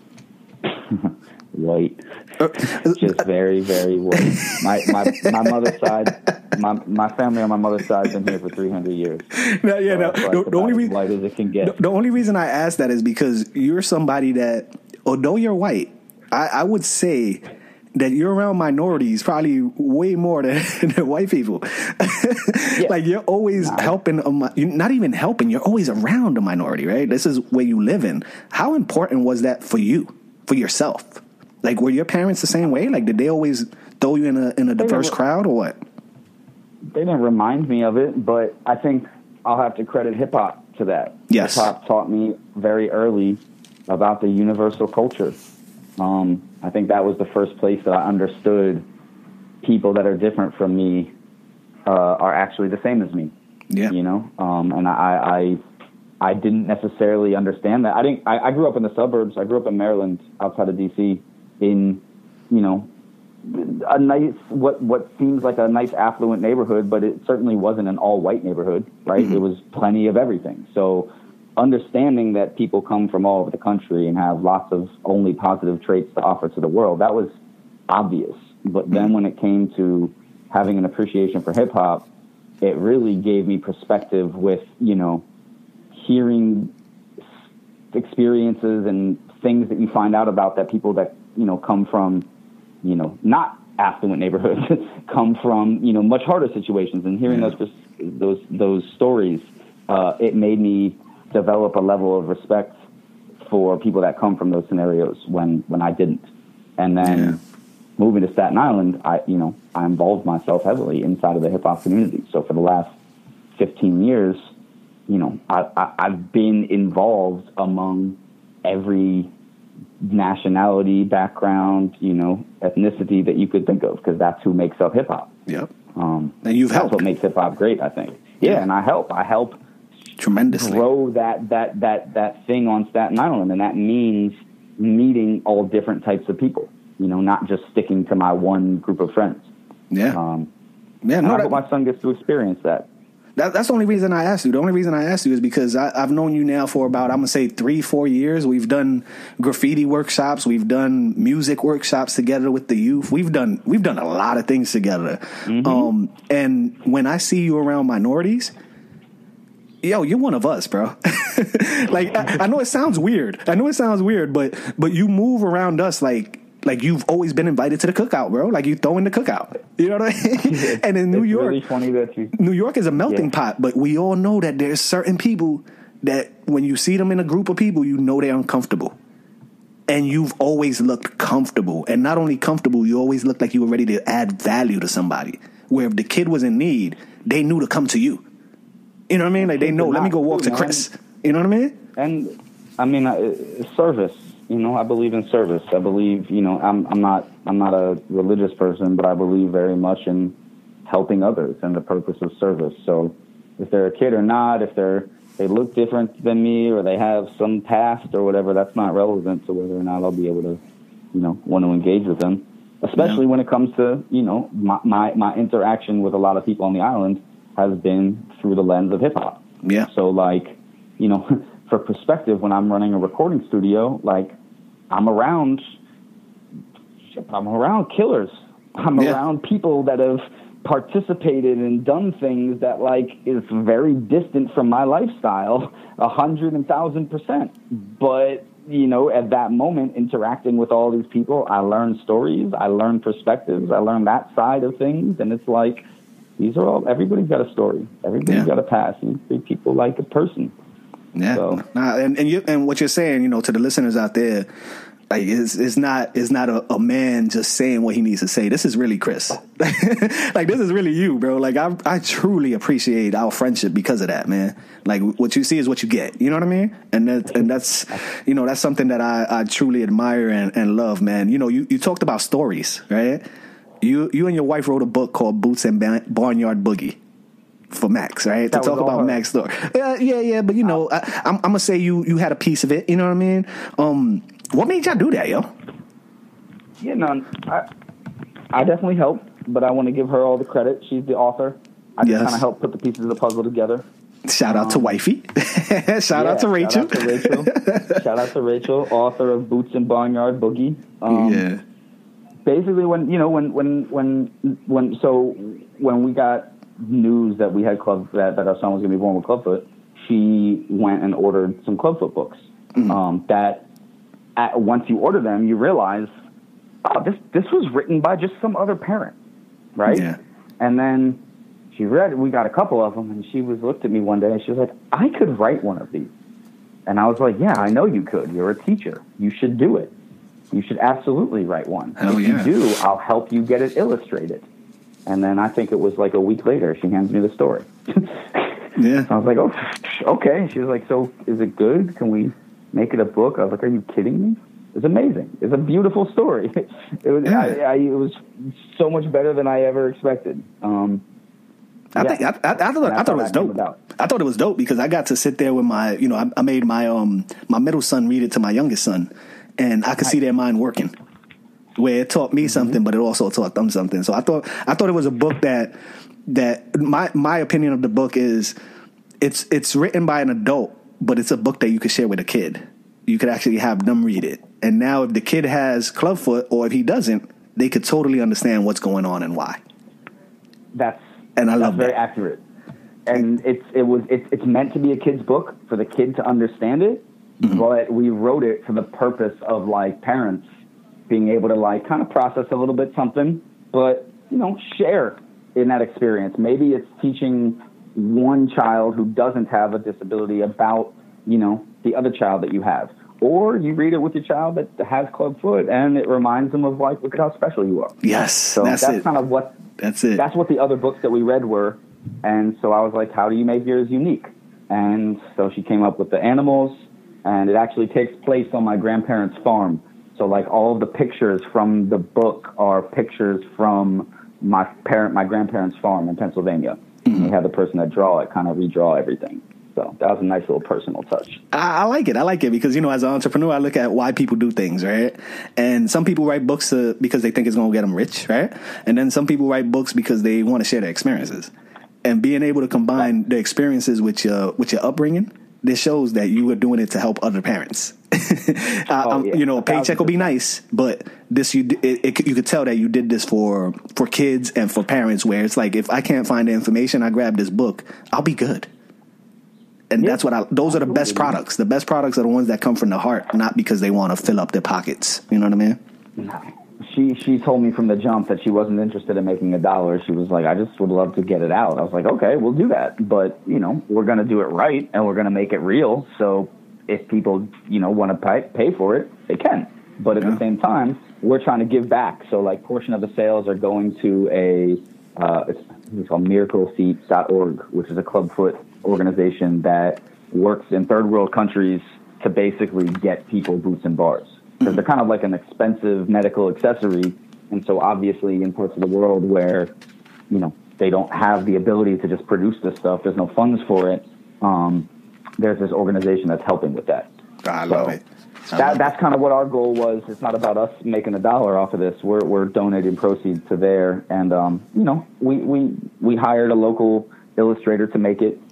White. Just very, very white. My mother's side, my family on my mother's side has been here for 300 years. The only reason, white as it can get. The only reason I ask that is because you're somebody that, although you're white, I would say that you're around minorities probably way more than white people. Like, you're always helping, you're not even helping, you're always around a minority, right? This is where you live in. How important was that for you, for yourself? Like, were your parents the same way? Like, did they always throw you in a diverse crowd, or what? They didn't remind me of it, but I think I'll have to credit hip-hop to that. Yes. Hip-hop taught me very early about the universal culture. I think that was the first place that I understood people that are different from me are actually the same as me. Yeah. You know? And I didn't necessarily understand that. I grew up in the suburbs. I grew up in Maryland, outside of D.C., in, you know, a nice, what seems like a nice affluent neighborhood, but it certainly wasn't an all-white neighborhood, right? Mm-hmm. It was plenty of everything. So understanding that people come from all over the country and have lots of only positive traits to offer to the world, that was obvious. But then when it came to having an appreciation for hip-hop, it really gave me perspective with, you know, hearing experiences and things that you find out about that people that, you know, come from, you know, not affluent neighborhoods come from, you know, much harder situations, and hearing those stories, it made me develop a level of respect for people that come from those scenarios when I didn't. And then moving to Staten Island, I involved myself heavily inside of the hip hop community. So for the last 15 years, I've been involved among every nationality, background, ethnicity that you could think of, because that's who makes up hip hop. Yep. And you've helped. That's what makes hip hop great, I think. Yeah, and I help tremendously grow that thing on Staten Island, and that means meeting all different types of people. Not just sticking to my one group of friends. Yeah. I hope my son gets to experience that. That's the only reason I asked you. The only reason I asked you is because I've known you now for about, I'm going to say 3-4 years. We've done graffiti workshops. We've done music workshops together with the youth. We've done a lot of things together. Mm-hmm. And when I see you around minorities, yo, you're one of us, bro. Like, I know it sounds weird. But you move around us like you've always been invited to the cookout, bro. Like you throw in the cookout. You know what I mean? And in New York, really funny that New York is a melting pot, but we all know that there's certain people that when you see them in a group of people, they're uncomfortable. And you've always looked comfortable. And not only comfortable, you always looked like you were ready to add value to somebody. Where if the kid was in need, they knew to come to you. You know what I mean? Like they know, let me go walk to Chris. You know what I mean? And I mean, service. I believe in service. I believe, I'm not a religious person, but I believe very much in helping others and the purpose of service. So if they're a kid or not, if they look different than me or they have some past or whatever, that's not relevant to whether or not I'll be able to, want to engage with them, especially when it comes to, my interaction with a lot of people on the island has been through the lens of hip hop. Yeah. So like, for perspective, when I'm running a recording studio, like I'm around killers. I'm around people that have participated and done things that like is very distant from my lifestyle, 100,000%. But, at that moment, interacting with all these people, I learn stories, I learn perspectives, I learn that side of things. And it's like, everybody's got a story. Everybody's got a past. You treat people like a person. Yeah, so. And what you're saying, to the listeners out there, like it's not a man just saying what he needs to say. This is really Chris. Like this is really you, bro. Like I truly appreciate our friendship because of that, man. Like what you see is what you get. You know what I mean? And that's that's something that I truly admire and love, man. You talked about stories, right? You and your wife wrote a book called Boots and Barnyard Boogie. For Max, right? To talk about Max's story. Yeah. But I'm gonna say you had a piece of it. You know what I mean? What made y'all do that, yo? Yeah, I definitely helped, but I want to give her all the credit. She's the author. I just kind of helped put the pieces of the puzzle together. Shout out to Wifey. Shout out to Rachel. Shout out to Rachel, author of Boots and Barnyard Boogie. Basically, when we got news that we had that our son was going to be born with clubfoot, she went and ordered some clubfoot books. Once you order them, you realize, this was written by just some other parent, right? Yeah. And then she read. We got a couple of them, and she looked at me one day, and she was like, "I could write one of these." And I was like, "Yeah, I know you could. You're a teacher. You should do it. You should absolutely write one. Hell if you do, I'll help you get it illustrated." And then I think it was like a week later, she hands me the story. Yeah. I was like, "Oh, okay." She was like, "So is it good? Can we make it a book?" I was like, "Are you kidding me? It's amazing. It's a beautiful story." It was it was so much better than I ever expected. I thought it was dope. I thought it was dope because I got to sit there with my, I made my my middle son read it to my youngest son, and I could see their mind working. Where it taught me something, but it also taught them something. So I thought it was a book that my opinion of the book is it's written by an adult, but it's a book that you could share with a kid. You could actually have them read it. And now if the kid has clubfoot or if he doesn't, they could totally understand what's going on and why. That's love very that. accurate. And it's meant to be a kid's book for the kid to understand it, but we wrote it for the purpose of like parents being able to like kind of process a little bit something, but share in that experience. Maybe it's teaching one child who doesn't have a disability about the other child that you have, or you read it with your child that has clubfoot, and it reminds them of like, look at how special you are. Yes, so that's kind of what that's it. That's what the other books that we read were, and so I was like, how do you make yours unique? And so she came up with the animals, and it actually takes place on my grandparents' farm. So like all of the pictures from the book are pictures from my grandparents' farm in Pennsylvania. Mm-hmm. We had the person that draw it kind of redraw everything. So that was a nice little personal touch. I like it. I like it because, you know, as an entrepreneur, I look at why people do things, right? And some people write books because they think it's going to get them rich, right? And then some people write books because they want to share their experiences. And being able to combine the experiences with your upbringing, this shows that you are doing it to help other parents. You know, a paycheck will be nice, but this you could tell that you did this for kids and for parents. Where it's like, if I can't find the information, I grab this book, I'll be good. And that's what those are the best products. The best products are the ones that come from the heart, not because they want to fill up their pockets. You know what I mean? She told me from the jump that she wasn't interested in making $1. She was like, I just would love to get it out. I was like, okay, we'll do that. But, you know, we're going to do it right, and we're going to make it real. So if people, you know, want to pay for it, they can. But at the same time, we're trying to give back. So, like, portion of the sales are going to it's called miraclefeet.org, which is a clubfoot organization that works in third world countries to basically get people boots and bars. Because they're kind of like an expensive medical accessory. And so obviously in parts of the world where, you know, they don't have the ability to just produce this stuff, there's no funds for it, there's this organization that's helping with that. I love it. That's kind of what our goal was. It's not about us making $1 off of this. We're donating proceeds to there. And, you know, we hired a local illustrator to make it.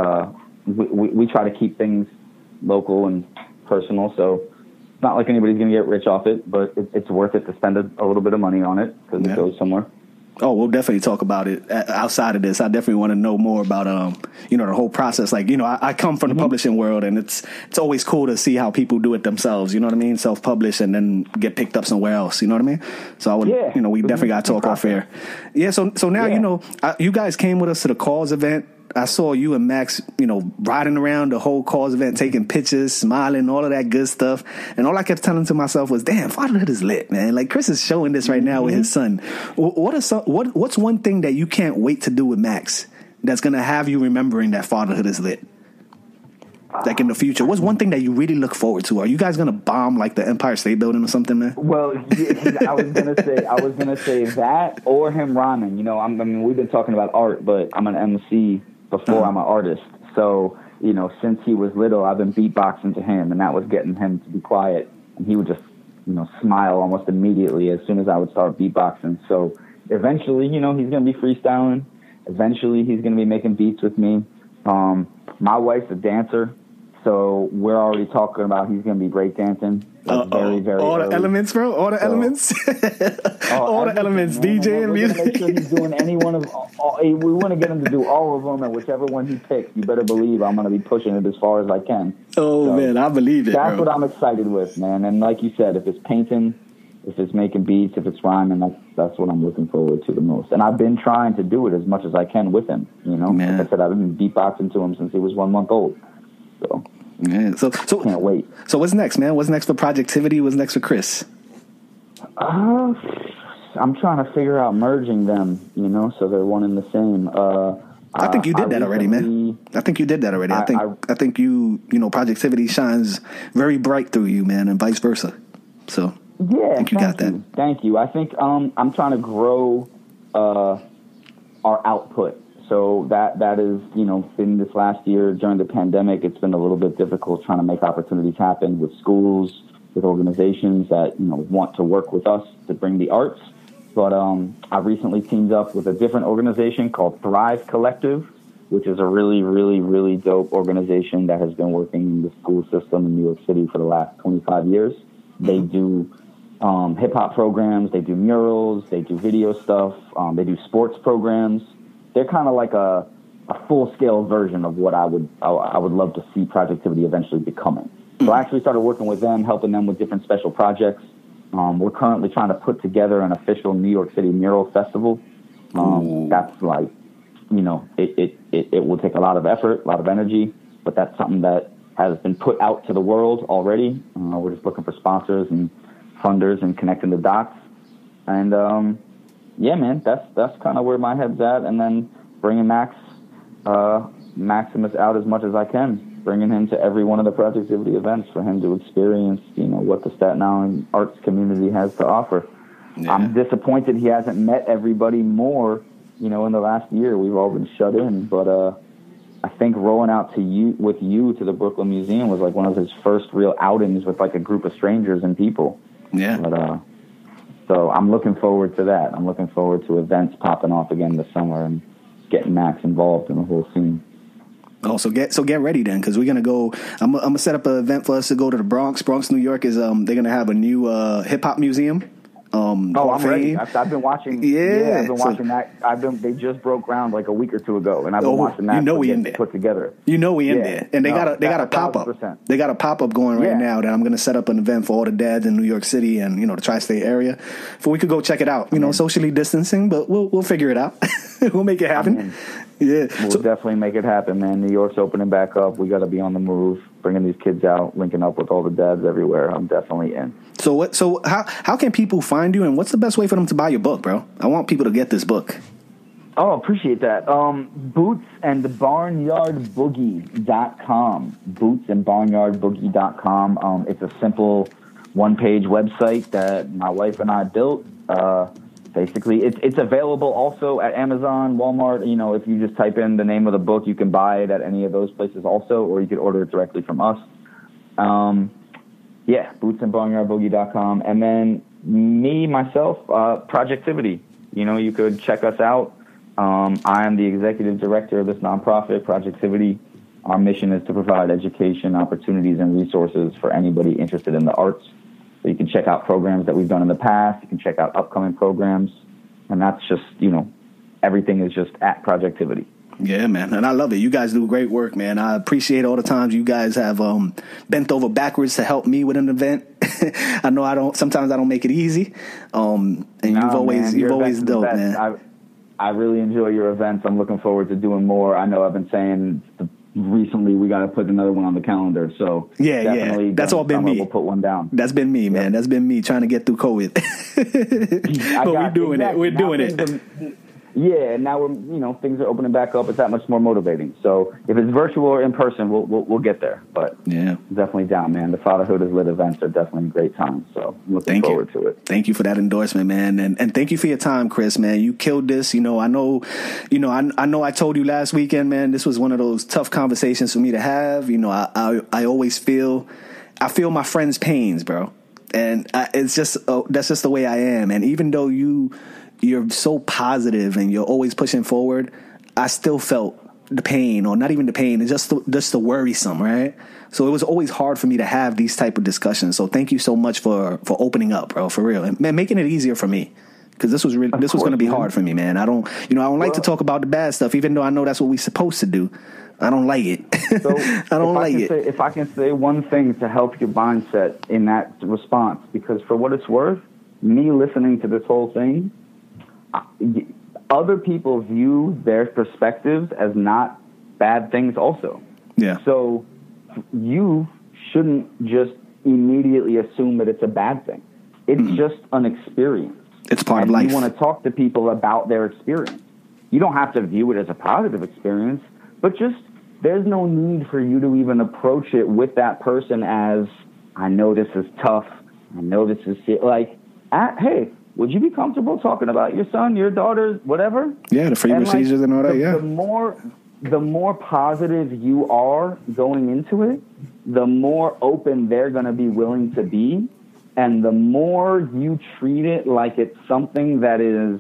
We try to keep things local and personal. So it's not like anybody's going to get rich off it, but it's worth it to spend a little bit of money on it because it goes somewhere. Oh, we'll definitely talk about it outside of this. I definitely want to know more about, you know, the whole process. Like, you know, I come from the publishing world, and it's always cool to see how people do it themselves. You know what I mean? Self-publish and then get picked up somewhere else. You know what I mean? So I would, you know, we definitely got to talk off air. Yeah. So now, you know, you guys came with us to the Cause event. I saw you and Max, you know, riding around the whole Cause event, taking pictures, smiling, all of that good stuff. And all I kept telling to myself was, damn, fatherhood is lit, man. Like, Chris is showing this right now with his son. What's one thing that you can't wait to do with Max that's going to have you remembering that fatherhood is lit? Like in the future, what's one thing that you really look forward to? Are you guys going to bomb like the Empire State Building or something, man? Well, I was gonna say that or him rhyming. You know, I mean, we've been talking about art, but I'm an MC before I'm an artist. So, you know, since he was little, I've been beatboxing to him, and that was getting him to be quiet. And he would just, you know, smile almost immediately as soon as I would start beatboxing. So eventually, you know, he's going to be freestyling. Eventually, he's going to be making beats with me. My wife's a dancer, so we're already talking about he's going to be breakdancing. Very, very all early. The elements, bro. All the elements. All the elements. Man. DJ and music. We're gonna make sure he's doing any one of. We want to get him to do all of them, and whichever one he picks, you better believe I'm going to be pushing it as far as I can. Oh so man, I believe it. That's bro. What I'm excited with, man. And like you said, if it's painting, if it's making beats, if it's rhyming, that's what I'm looking forward to the most. And I've been trying to do it as much as I can with him. You know, man. Like I said, I've been beatboxing to him since he was 1 month old. So. Yeah, so can't wait. So what's next, man? What's next for Projectivity? What's next for Chris? I'm trying to figure out merging them, you know, so they're one and the same. I think you did that already, man. I think you did that already. I think you know, Projectivity shines very bright through you, man, and vice versa. So yeah, I think you got that. Thank you. I think I'm trying to grow our output. So that is, you know, in this last year during the pandemic, it's been a little bit difficult trying to make opportunities happen with schools, with organizations that, you know, want to work with us to bring the arts. But I recently teamed up with a different organization called Thrive Collective, which is a really, really, really dope organization that has been working in the school system in New York City for the last 25 years. They do hip-hop programs, they do murals, they do video stuff, they do sports programs. They're kind of like a full-scale version of what I would love to see Projectivity eventually becoming. So I actually started working with them, helping them with different special projects. We're currently trying to put together an official New York City Mural Festival. That's like, you know, it will take a lot of effort, a lot of energy, but that's something that has been put out to the world already. We're just looking for sponsors and funders and connecting the dots. And yeah, man, that's kind of where my head's at. And then bringing Maximus out as much as I can, bringing him to every one of the Projectivity events for him to experience, what the Staten Island arts community has to offer. Yeah. I'm disappointed he hasn't met everybody more, in the last year. We've all been shut in, but I think rolling out to the Brooklyn Museum was like one of his first real outings with like a group of strangers and people. Yeah. But so I'm looking forward to that. I'm looking forward to events popping off again this summer and getting Max involved in the whole scene. Oh, so get ready then, because we're gonna go. I'm gonna set up an event for us to go to the Bronx. Bronx, New York is they're gonna have a new hip hop museum. I'm ready. I've been watching. Yeah, I've been watching that. They just broke ground like a week or two ago, and I've been watching that. We in there. Put together. We in there, and they got a pop up. They got a pop up going right now that I'm going to set up an event for all the dads in New York City and the tri-state area, for we could go check it out. Socially distancing, but we'll figure it out. We'll make it happen. Yeah, we'll definitely make it happen, man. New York's opening back up. We got to be on the move, bringing these kids out, linking up with all the dads everywhere. I'm definitely in. So how can people find you, and what's the best way for them to buy your book, bro? I want people to get this book. Oh, appreciate that. Bootsandbarnyardboogie.com. Bootsandbarnyardboogie.com. It's a simple one-page website that my wife and I built. Basically, it's available also at Amazon, Walmart. If you just type in the name of the book, you can buy it at any of those places also, or you could order it directly from us. Bootsandbarnyardboogie.com. And then myself, Projectivity. You could check us out. I am the executive director of this nonprofit, Projectivity. Our mission is to provide education, opportunities, and resources for anybody interested in the arts. So you can check out programs that we've done in the past. You can check out upcoming programs. And that's just, everything is just at Projectivity. Yeah, man. And I love it. You guys do great work, man. I appreciate all the times you guys have bent over backwards to help me with an event. I know sometimes I don't make it easy. And you've always dope, man. I really enjoy your events. I'm looking forward to doing more. I know I've been saying recently we got to put another one on the calendar. So definitely that's all been me. We'll put one down. That's been me, man. That's been me trying to get through COVID. But we're doing it. We're doing it. Yeah, and now things are opening back up. It's that much more motivating. So if it's virtual or in person, we'll get there. But yeah, definitely down, man. The Fatherhood is Lit events are definitely a great time. So I'm looking forward to it. Thank you for that endorsement, man, and thank you for your time, Chris, man. You killed this. I know I told you last weekend, man. This was one of those tough conversations for me to have. I always feel my friends' pains, bro, and it's just that's just the way I am. And even though you're so positive and you're always pushing forward, I still felt the pain, or not even the pain, it's just the worrisome, right? So it was always hard for me to have these type of discussions. So thank you so much for opening up, bro, for real, and man, making it easier for me, because this was going to be hard for me, man. I don't like to talk about the bad stuff, even though I know that's what we're supposed to do. I don't like it. So if I can say one thing to help your mindset in that response, because for what it's worth, me listening to this whole thing, other people view their perspectives as not bad things also. Yeah. So you shouldn't just immediately assume that it's a bad thing. It's just an experience. It's part of life. You want to talk to people about their experience. You don't have to view it as a positive experience, but just there's no need for you to even approach it with that person as, I know this is tough. I know this is like, hey, would you be comfortable talking about your son, your daughter, whatever? Yeah, the free procedures and all that, yeah. The more positive you are going into it, the more open they're going to be willing to be. And the more you treat it like it's something that is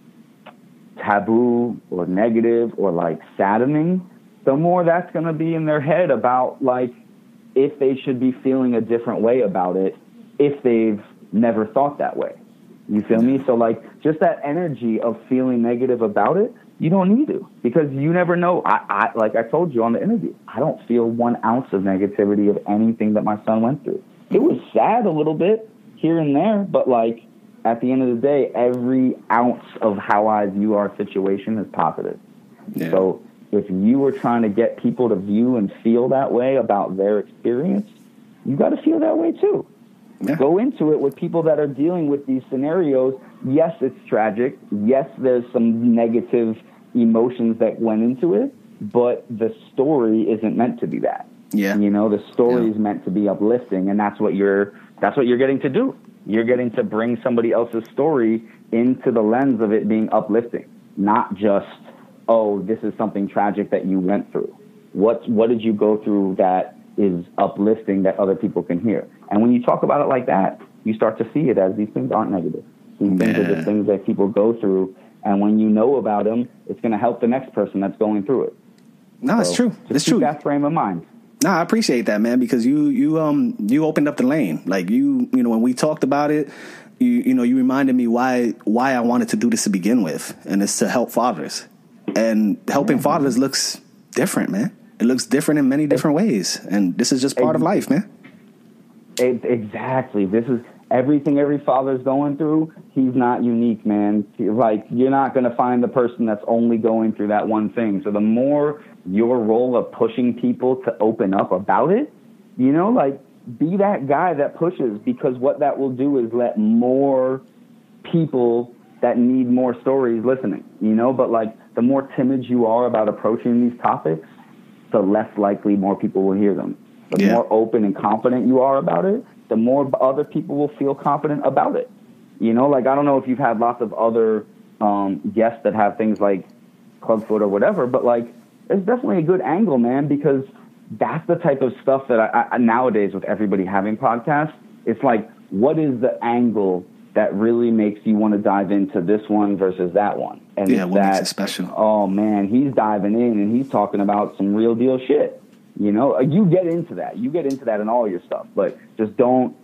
taboo or negative or like saddening, the more that's going to be in their head about like if they should be feeling a different way about it if they've never thought that way. You feel me? So like just that energy of feeling negative about it, you don't need to, because you never know. I like I told you on the interview, I don't feel 1 ounce of negativity of anything that my son went through. It was sad a little bit here and there, but like at the end of the day, every ounce of how I view our situation is positive. Yeah. So if you were trying to get people to view and feel that way about their experience, you got to feel that way too. Yeah. Go into it with people that are dealing with these scenarios. Yes, it's tragic. Yes, there's some negative emotions that went into it, but the story isn't meant to be that. Yeah. You know, the story is meant to be uplifting, and that's what you're getting to do. You're getting to bring somebody else's story into the lens of it being uplifting, not just, oh, this is something tragic that you went through. What did you go through that is uplifting that other people can hear? And when you talk about it like that, you start to see it as these things aren't negative. These things are just things that people go through, and when you know about them, it's going to help the next person that's going through it. No, it's true. It's true. That frame of mind. No, I appreciate that, man, because you opened up the lane. Like you know, when we talked about it, you reminded me why I wanted to do this to begin with, and it's to help fathers. And helping fathers looks different, man. It looks different in many different ways, and this is just part of life, man. Exactly. This is everything every father's going through. He's not unique, man. Like, you're not going to find the person that's only going through that one thing. So the more your role of pushing people to open up about it, you know, like, be that guy that pushes, because what that will do is let more people that need more stories listening, you know. But like, the more timid you are about approaching these topics, the less likely more people will hear them. The more open and confident you are about it, the more other people will feel confident about it. You know, like, I don't know if you've had lots of other guests that have things like Clubfoot or whatever, but like, it's definitely a good angle, man, because that's the type of stuff that I nowadays, with everybody having podcasts, it's like, what is the angle that really makes you want to dive into this one versus that one? And what makes it special? Oh man, he's diving in and he's talking about some real deal shit. You know, you get into that. You get into that in all your stuff, but just don't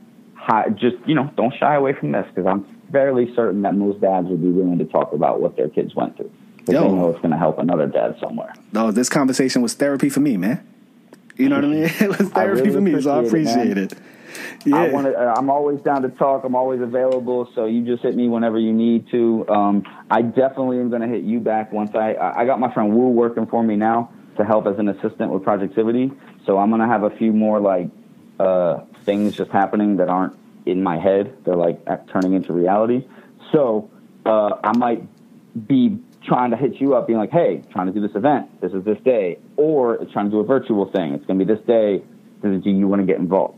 shy away from this, because I'm fairly certain that most dads would be willing to talk about what their kids went through, because they know it's going to help another dad somewhere. No, this conversation was therapy for me, man. You know what I mean? It was therapy for me, so I appreciate it. Yeah. I'm always down to talk. I'm always available, so you just hit me whenever you need to. I definitely am going to hit you back once I got my friend Wu working for me now to help as an assistant with Projectivity. So I'm going to have a few more like things just happening that aren't in my head. They're like turning into reality. So I might be trying to hit you up being like, hey, trying to do this event. This is this day. Or trying to do a virtual thing. It's going to be this day. Do you want to get involved?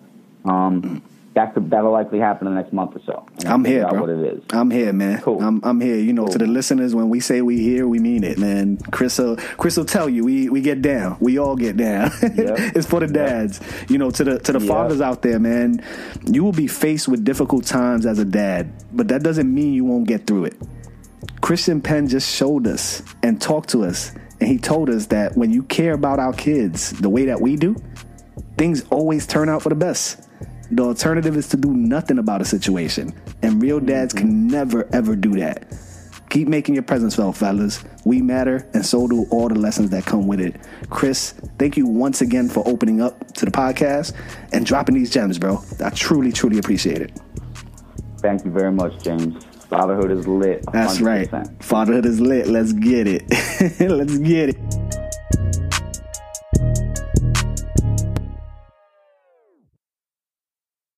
That'll likely happen in the next month or so. I'm here, bro. What it is. I'm here, man. Cool. I'm here. You know, cool. To the listeners, when we say we here, we mean it, man. Chris will tell you we get down. We all get down. Yep. It's for the dads. Yep. You know, to the fathers out there, man. You will be faced with difficult times as a dad, but that doesn't mean you won't get through it. Christian Penn just showed us and talked to us, and he told us that when you care about our kids the way that we do, things always turn out for the best. The alternative is to do nothing about a situation, and real dads can never, ever do that. Keep making your presence felt, fellas. We matter, and so do all the lessons that come with it. Chris, thank you once again for opening up to the podcast and dropping these gems, bro. I truly, truly appreciate it. Thank you very much, James. Fatherhood is lit. 100%. That's right. Fatherhood is lit. Let's get it. Let's get it.